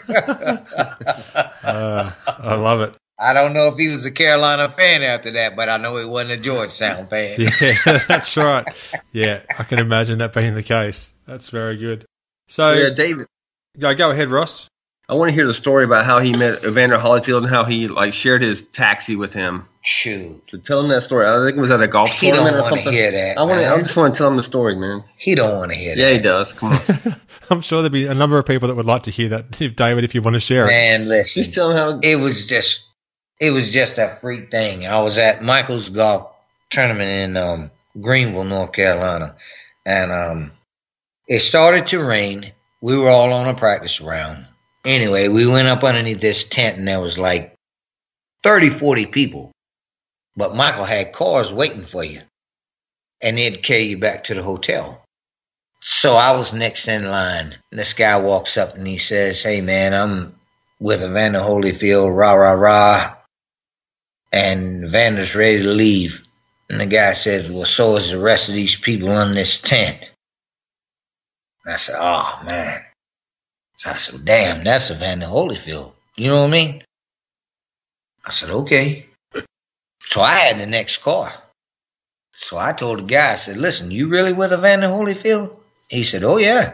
I love it. I don't know if he was a Carolina fan after that, but I know he wasn't a Georgetown fan. Yeah, that's right. Yeah, I can imagine that being the case. That's very good. So, yeah, David. Go ahead, Ross. I want to hear the story about how he met Evander Holyfield and how he shared his taxi with him. Shoot. So tell him that story. I think it was at a golf tournament or something. He don't want to hear that. I just want to tell him the story, man. He don't want to hear that. Yeah, he does. Come on. I'm sure there'll be a number of people that would like to hear that. David, if you want to share it. Man, listen. Just tell him how it was just a freak thing. I was at Michael's golf tournament in Greenville, North Carolina, and it started to rain. We were all on a practice round. Anyway, we went up underneath this tent, and there was like 30, 40 people. But Michael had cars waiting for you, and they'd carry you back to the hotel. So I was next in line, and this guy walks up, and he says, hey, man, I'm with Evander Holyfield, rah, rah, rah. And Evander's ready to leave. And the guy says, well, so is the rest of these people in this tent. And I said, oh, man. So I said, damn, that's Evander Holyfield. You know what I mean? I said, okay. So I had the next car. So I told the guy, I said, listen, you really with Evander Holyfield? He said, oh, yeah.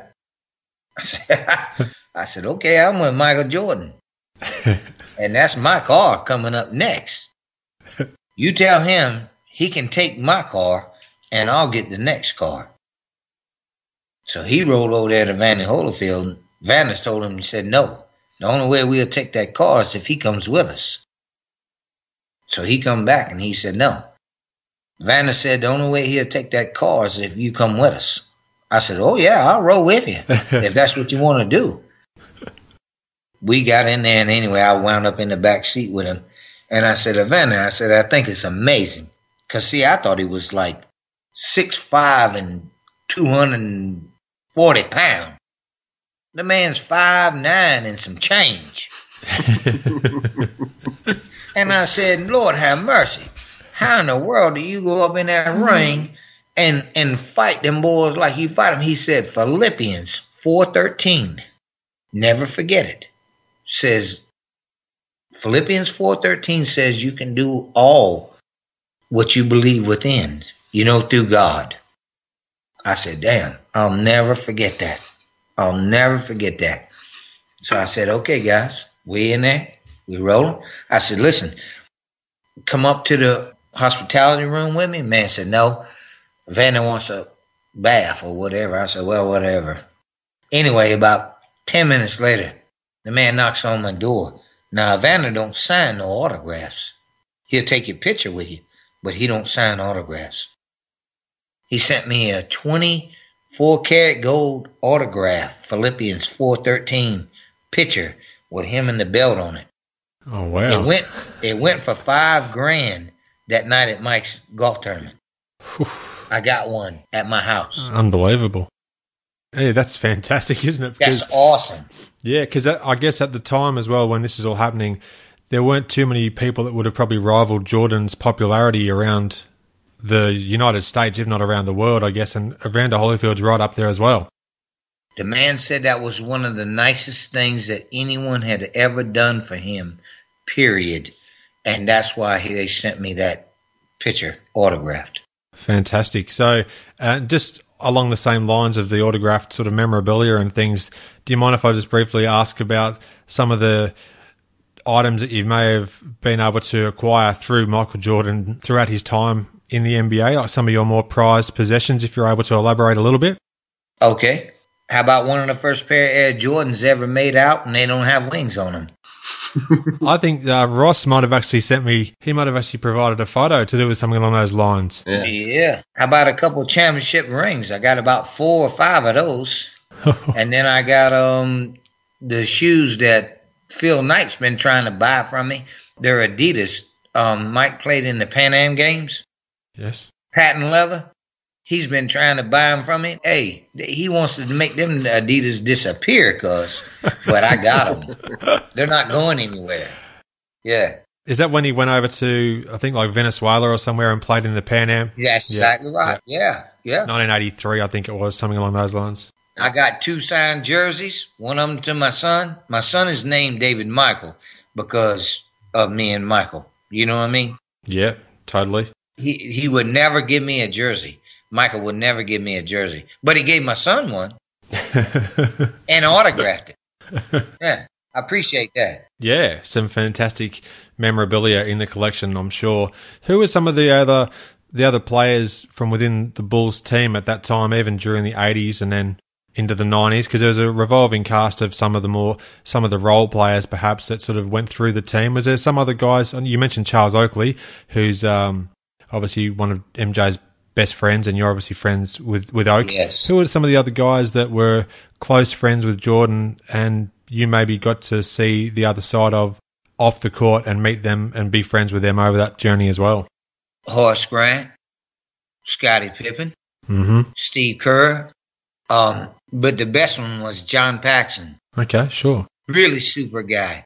I said, okay, I'm with Michael Jordan. And that's my car coming up next. You tell him he can take my car and I'll get the next car. So he rolled over there to Vandy Holyfield. Vander's told him, he said, no, the only way we'll take that car is if he comes with us. So he come back and he said, no. Vander said, the only way he'll take that car is if you come with us. I said, oh yeah, I'll roll with you if that's what you want to do. We got in there, and anyway, I wound up in the back seat with him. And I said, Vander, I said, I think it's amazing. Because, see, I thought he was like 6'5" and 240 pounds. The man's 5'9" and some change. And I said, Lord have mercy. How in the world do you go up in that ring and fight them boys like you fight them? He said, Philippians 4:13. Never forget it. Says, Philippians 4:13 says you can do all what you believe within, through God. I said, damn, I'll never forget that. I'll never forget that. So I said, okay, guys, we in there. We rolling. I said, listen, come up to the hospitality room with me. Man said, no, Vander wants a bath or whatever. I said, well, whatever. Anyway, about 10 minutes later, the man knocks on my door. Now, Vander don't sign no autographs. He'll take your picture with you, but he don't sign autographs. He sent me a 24-karat gold autograph, Philippians 4:13 picture with him and the belt on it. Oh, wow. It went for $5,000 that night at Mike's golf tournament. I got one at my house. Unbelievable. Hey, that's fantastic, isn't it? That's awesome. Yeah, because I guess at the time as well, when this is all happening, there weren't too many people that would have probably rivaled Jordan's popularity around the United States, if not around the world, I guess, and Evander Holyfield's right up there as well. The man said that was one of the nicest things that anyone had ever done for him, period. And that's why they sent me that picture autographed. Fantastic. So just along the same lines of the autographed sort of memorabilia and things, do you mind if I just briefly ask about some of the items that you may have been able to acquire through Michael Jordan throughout his time in the NBA, like some of your more prized possessions, if you're able to elaborate a little bit? Okay. How about one of the first pair of Air Jordans ever made out and they don't have wings on them? I think Ross might have actually provided a photo to do with something along those lines. Yeah. How about a couple championship rings? I got about 4 or 5 of those. And then I got the shoes that Phil Knight's been trying to buy from me. They're Adidas. Mike played in the Pan Am Games. Yes. Patent leather. He's been trying to buy them from me. Hey, he wants to make them Adidas disappear, but I got them. They're not going anywhere. Yeah. Is that when he went over to, I think, like Venezuela or somewhere and played in the Pan Am? That's exactly right. Yeah. 1983, I think it was, something along those lines. I got 2 signed jerseys, one of them to my son. My son is named David Michael because of me and Michael. You know what I mean? Yeah, totally. He would never give me a jersey. Michael would never give me a jersey, but he gave my son one and autographed it. Yeah, I appreciate that. Yeah, some fantastic memorabilia in the collection, I'm sure. Who were some of the other players from within the Bulls team at that time, even during the 80s and then into the 90s? Because there was a revolving cast of some of the role players perhaps that sort of went through the team. Was there some other guys? You mentioned Charles Oakley, who's obviously one of MJ's best friends, and you're obviously friends with Oak. Yes. Who are some of the other guys that were close friends with Jordan and you maybe got to see the other side of off the court and meet them and be friends with them over that journey as well? Horace Grant, Scottie Pippen, Steve Kerr, but the best one was John Paxson. Okay, sure. Really super guy.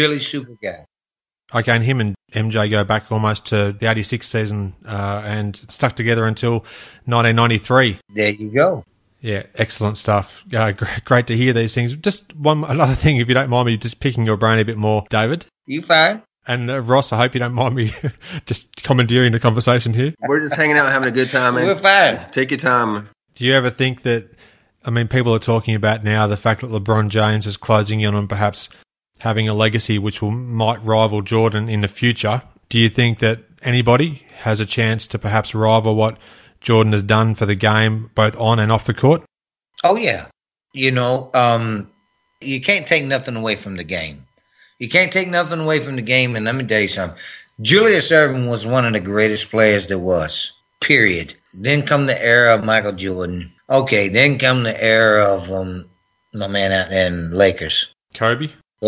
Okay, and him and MJ go back almost to the 86 season and stuck together until 1993. There you go. Yeah, excellent stuff. Great to hear these things. Just another thing, if you don't mind me just picking your brain a bit more, David. You fine. And Ross, I hope you don't mind me just commandeering the conversation here. We're just hanging out having a good time, man. We're fine. Take your time. Do you ever think that, people are talking about now the fact that LeBron James is closing in on perhaps having a legacy which might rival Jordan in the future? Do you think that anybody has a chance to perhaps rival what Jordan has done for the game, both on and off the court? Oh, yeah. You know, you can't take nothing away from the game. You can't take nothing away from the game, and let me tell you something. Julius Erving was one of the greatest players there was, period. Then come the era of Michael Jordan. Okay, then come the era of my man out there in Lakers. Kobe.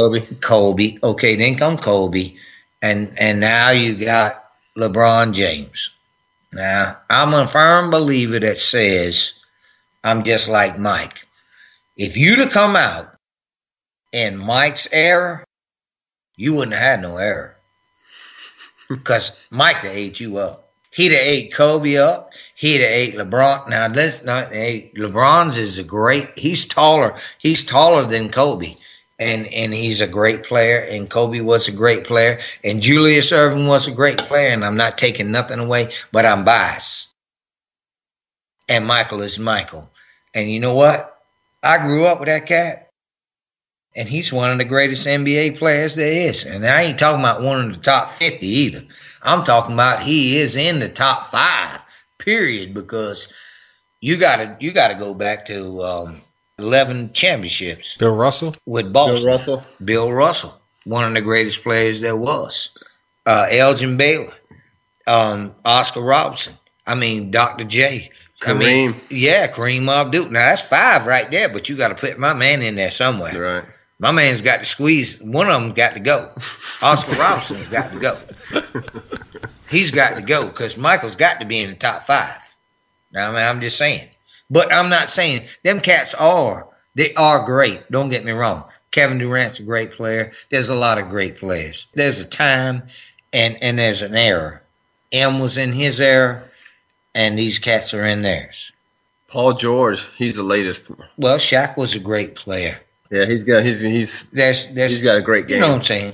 Okay, then come Kobe. And now you got LeBron James. Now, I'm a firm believer that says I'm just like Mike. If you'd have come out in Mike's era, you wouldn't have had no era. Because Mike have ate you up. He'd have ate Kobe up. He'd have ate LeBron. Now, LeBron's is he's taller. He's taller than Kobe. And he's a great player, and Kobe was a great player, and Julius Erving was a great player, and I'm not taking nothing away, but I'm biased. And Michael is Michael. And you know what? I grew up with that cat, and he's one of the greatest NBA players there is. And I ain't talking about one of the top 50 either. I'm talking about he is in the top 5, period, because you gotta go back to 11 championships. Bill Russell? With Boston. Bill Russell, one of the greatest players there was. Elgin Baylor. Oscar Robertson. Dr. J. Kareem. Kareem Abdul. Now, that's 5 right there, but you got to put my man in there somewhere. Right. My man's got to squeeze. One of them got to go. Oscar Robertson's got to go. He's got to go because Michael's got to be in the top 5. Now, I'm just saying. But I'm not saying them cats are great. Don't get me wrong. Kevin Durant's a great player. There's a lot of great players. There's a time and there's an era. M was in his era, and these cats are in theirs. Paul George, he's the latest. Well, Shaq was a great player. Yeah, he's got a great game. You know what I'm saying?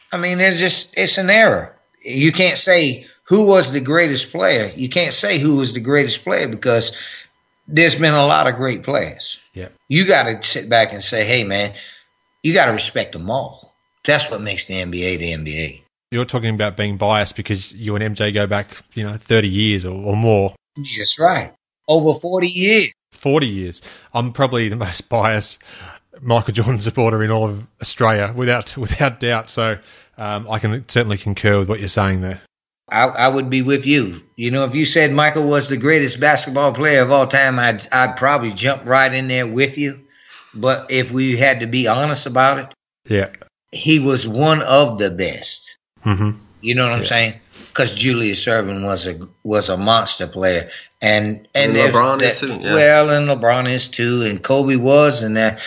It's an era. You can't say who was the greatest player. You can't say who was the greatest player because there's been a lot of great players. Yeah. You got to sit back and say, hey, man, you got to respect them all. That's what makes the NBA the NBA. You're talking about being biased because you and MJ go back, 30 years or more. That's right. Over 40 years. 40 years. I'm probably the most biased Michael Jordan supporter in all of Australia, without doubt. So I can certainly concur with what you're saying there. I would be with you. If you said Michael was the greatest basketball player of all time, I'd probably jump right in there with you. But if we had to be honest about it, yeah, he was one of the best. Mm-hmm. You know what I'm saying? Because Julius Erving was a monster player, and LeBron is too. Yeah. Well, and LeBron is too, and Kobe was, and that.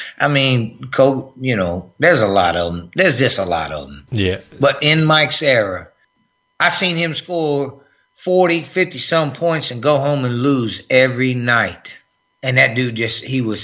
Kobe. There's a lot of them. There's just a lot of them. Yeah. But in Mike's era, I seen him score 40, 50-some points and go home and lose every night. And that dude he was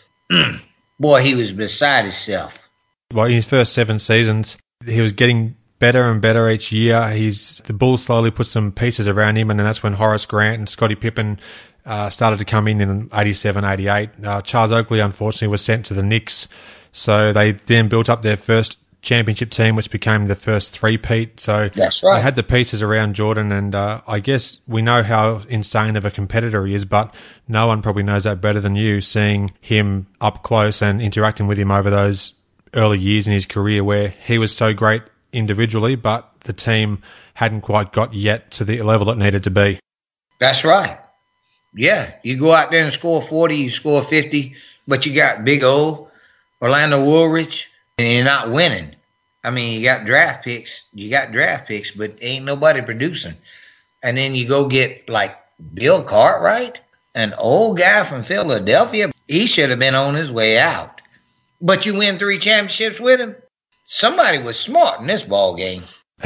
beside himself. Well, in his first 7 seasons, he was getting better and better each year. The Bulls slowly put some pieces around him, and then that's when Horace Grant and Scottie Pippen started to come in 87, 88. Charles Oakley, unfortunately, was sent to the Knicks. So they then built up their first championship team, which became the first three-peat. So that's right. They had the pieces around Jordan, and I guess we know how insane of a competitor he is, but no one probably knows that better than you, seeing him up close and interacting with him over those early years in his career where he was so great individually, but the team hadn't quite got yet to the level it needed to be. That's right. Yeah, you go out there and score 40, you score 50, but you got big old Orlando Woolridge, and you're not winning. You got draft picks, but ain't nobody producing. And then you go get like Bill Cartwright, an old guy from Philadelphia. He should have been on his way out. But you win 3 championships with him? Somebody was smart in this ball game.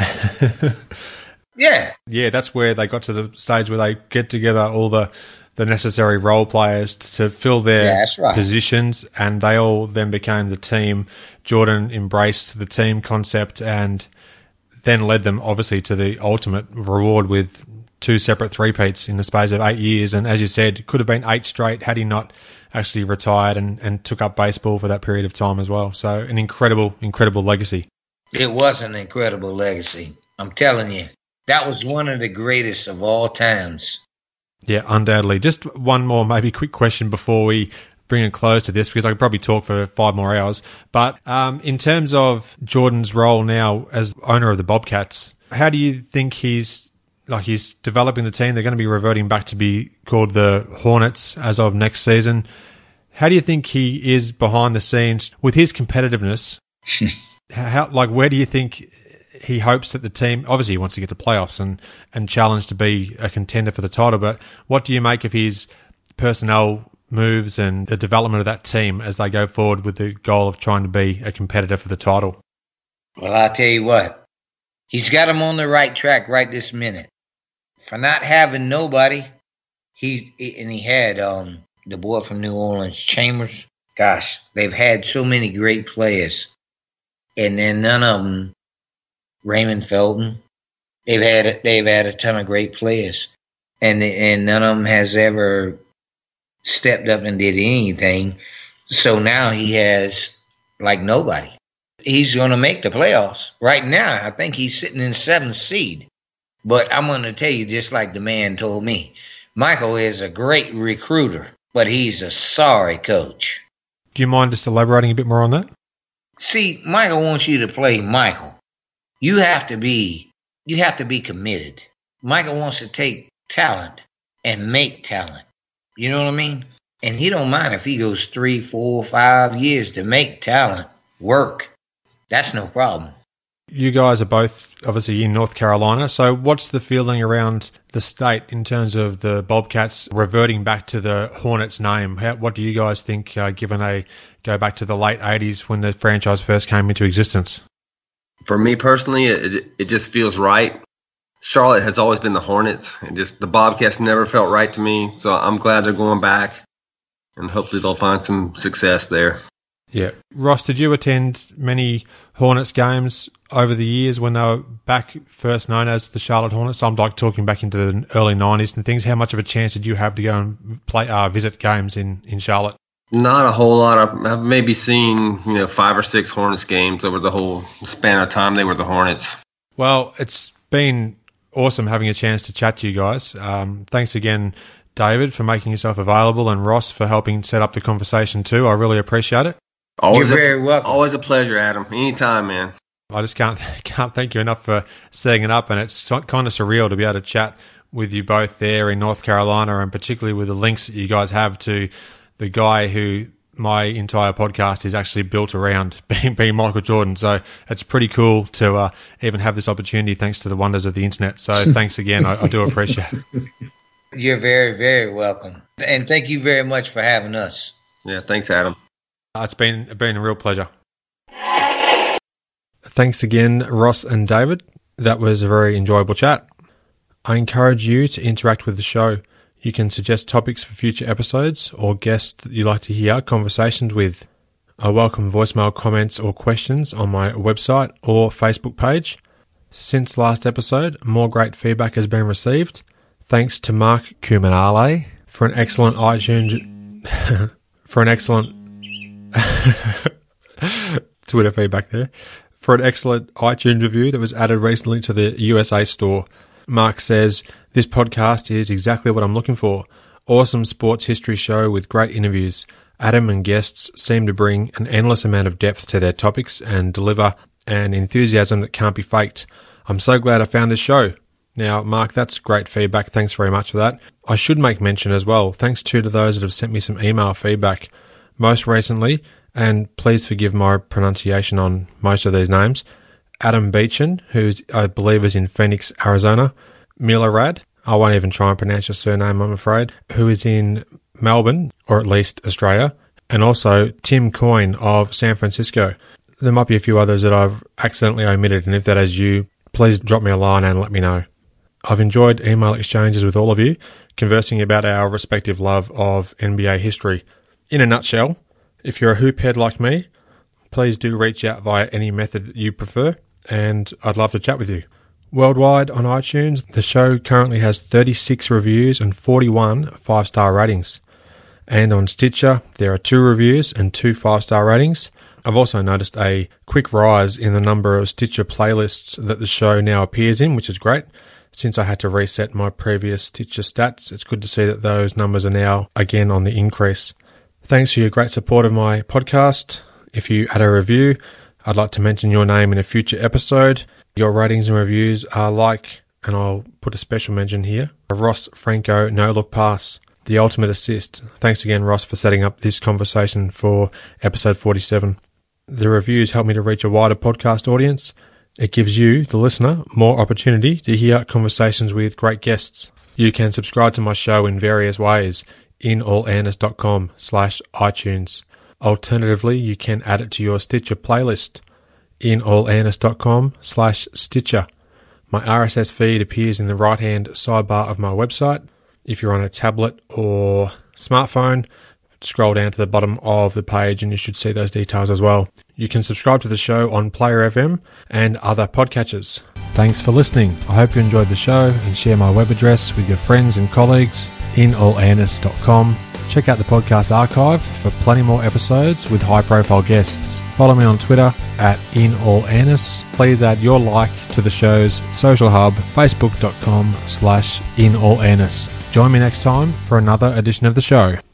Yeah. Yeah, that's where they got to the stage where they get together all the necessary role players to fill their positions, and they all then became the team. Jordan embraced the team concept and then led them, obviously, to the ultimate reward with 2 separate three-peats in the space of 8 years. And as you said, it could have been 8 straight had he not actually retired and took up baseball for that period of time as well. So an incredible, incredible legacy. It was an incredible legacy. I'm telling you. That was one of the greatest of all times. Yeah, undoubtedly. Just one more maybe quick question before we bring a close to this, because I could probably talk for 5 more hours. But in terms of Jordan's role now as owner of the Bobcats, how do you think he's developing the team? They're going to be reverting back to be called the Hornets as of next season. How do you think he is behind the scenes with his competitiveness? Where do you think he hopes that the team, obviously he wants to get to playoffs and challenge to be a contender for the title, but what do you make of his personnel moves and the development of that team as they go forward with the goal of trying to be a competitor for the title? Well, I'll tell you what, he's got him on the right track right this minute. For not having nobody, he had the boy from New Orleans, Chambers. Gosh, they've had so many great players, and then none of them. Raymond Felton, they've had a ton of great players, and none of them has ever stepped up and did anything. So now he has like nobody. He's going to make the playoffs. Right now, I think he's sitting in 7th seed. But I'm going to tell you, just like the man told me, Michael is a great recruiter, but he's a sorry coach. Do you mind just elaborating a bit more on that? See, Michael wants you to play Michael. You have to be committed. Michael wants to take talent and make talent. You know what I mean? And he don't mind if he goes 3, 4, 5 years to make talent work. That's no problem. You guys are both obviously in North Carolina, so what's the feeling around the state in terms of the Bobcats reverting back to the Hornets name? What do you guys think, given they go back to the late 80s when the franchise first came into existence? For me personally, it just feels right. Charlotte has always been the Hornets, and just the Bobcats never felt right to me. So I'm glad they're going back, and hopefully they'll find some success there. Yeah. Ross, did you attend many Hornets games over the years when they were back first known as the Charlotte Hornets? I'm like talking back into the early 90s and things. How much of a chance did you have to go and play visit games in Charlotte? Not a whole lot. I've maybe seen 5 or 6 Hornets games over the whole span of time they were the Hornets. Well, it's been awesome having a chance to chat to you guys. Thanks again, David, for making yourself available, and Ross for helping set up the conversation too. I really appreciate it. You're very welcome. Always a pleasure, Adam. Anytime, man. I just can't thank you enough for setting it up, and it's kind of surreal to be able to chat with you both there in North Carolina, and particularly with the links that you guys have to the guy who my entire podcast is actually built around, being Michael Jordan. So it's pretty cool to even have this opportunity thanks to the wonders of the internet. So thanks again. I do appreciate it. You're very, very welcome. And thank you very much for having us. Yeah, thanks, Adam. It's been a real pleasure. Thanks again, Ross and David. That was a very enjoyable chat. I encourage you to interact with the show. You can suggest topics for future episodes or guests that you'd like to hear conversations with. I welcome voicemail comments or questions on my website or Facebook page. Since last episode, more great feedback has been received. Thanks to Mark Kumanale for an excellent iTunes Twitter feedback there. For an excellent iTunes review that was added recently to the USA store. Mark says, "This podcast is exactly what I'm looking for. Awesome sports history show with great interviews. Adam and guests seem to bring an endless amount of depth to their topics and deliver an enthusiasm that can't be faked. I'm so glad I found this show." Now, Mark, that's great feedback. Thanks very much for that. I should make mention as well, thanks to those that have sent me some email feedback. Most recently, and please forgive my pronunciation on most of these names, Adam Beechin, who I believe is in Phoenix, Arizona. Milarad, I won't even try and pronounce your surname, I'm afraid, who is in Melbourne, or at least Australia. And also Tim Coyne of San Francisco. There might be a few others that I've accidentally omitted, and if that is you, please drop me a line and let me know. I've enjoyed email exchanges with all of you, conversing about our respective love of NBA history. In a nutshell, if you're a hoophead like me, please do reach out via any method that you prefer, and I'd love to chat with you. Worldwide on iTunes, the show currently has 36 reviews and 41 5-star ratings. And on Stitcher, there are 2 reviews and 2 5-star ratings. I've also noticed a quick rise in the number of Stitcher playlists that the show now appears in, which is great. since I had to reset my previous Stitcher stats, it's good to see that those numbers are now again on the increase. Thanks for your great support of my podcast. If you add a review, I'd like to mention your name in a future episode. Your ratings and reviews are like, and I'll put a special mention here, Ross Franco No Look Pass, the ultimate assist. Thanks again, Ross, for setting up this conversation for episode 47. The reviews help me to reach a wider podcast audience. It gives you, the listener, more opportunity to hear conversations with great guests. You can subscribe to my show in various ways in allairness.com/iTunes. Alternatively, you can add it to your Stitcher playlist in allairness.com/Stitcher. My RSS feed appears in the right-hand sidebar of my website. If you're on a tablet or smartphone, scroll down to the bottom of the page and you should see those details as well. You can subscribe to the show on Player FM and other podcatchers. Thanks for listening. I hope you enjoyed the show and share my web address with your friends and colleagues in allairness.com. Check out the podcast archive for plenty more episodes with high-profile guests. Follow me on Twitter at @inallairness. Please add your like to the show's social hub, facebook.com/inallairness. Join me next time for another edition of the show.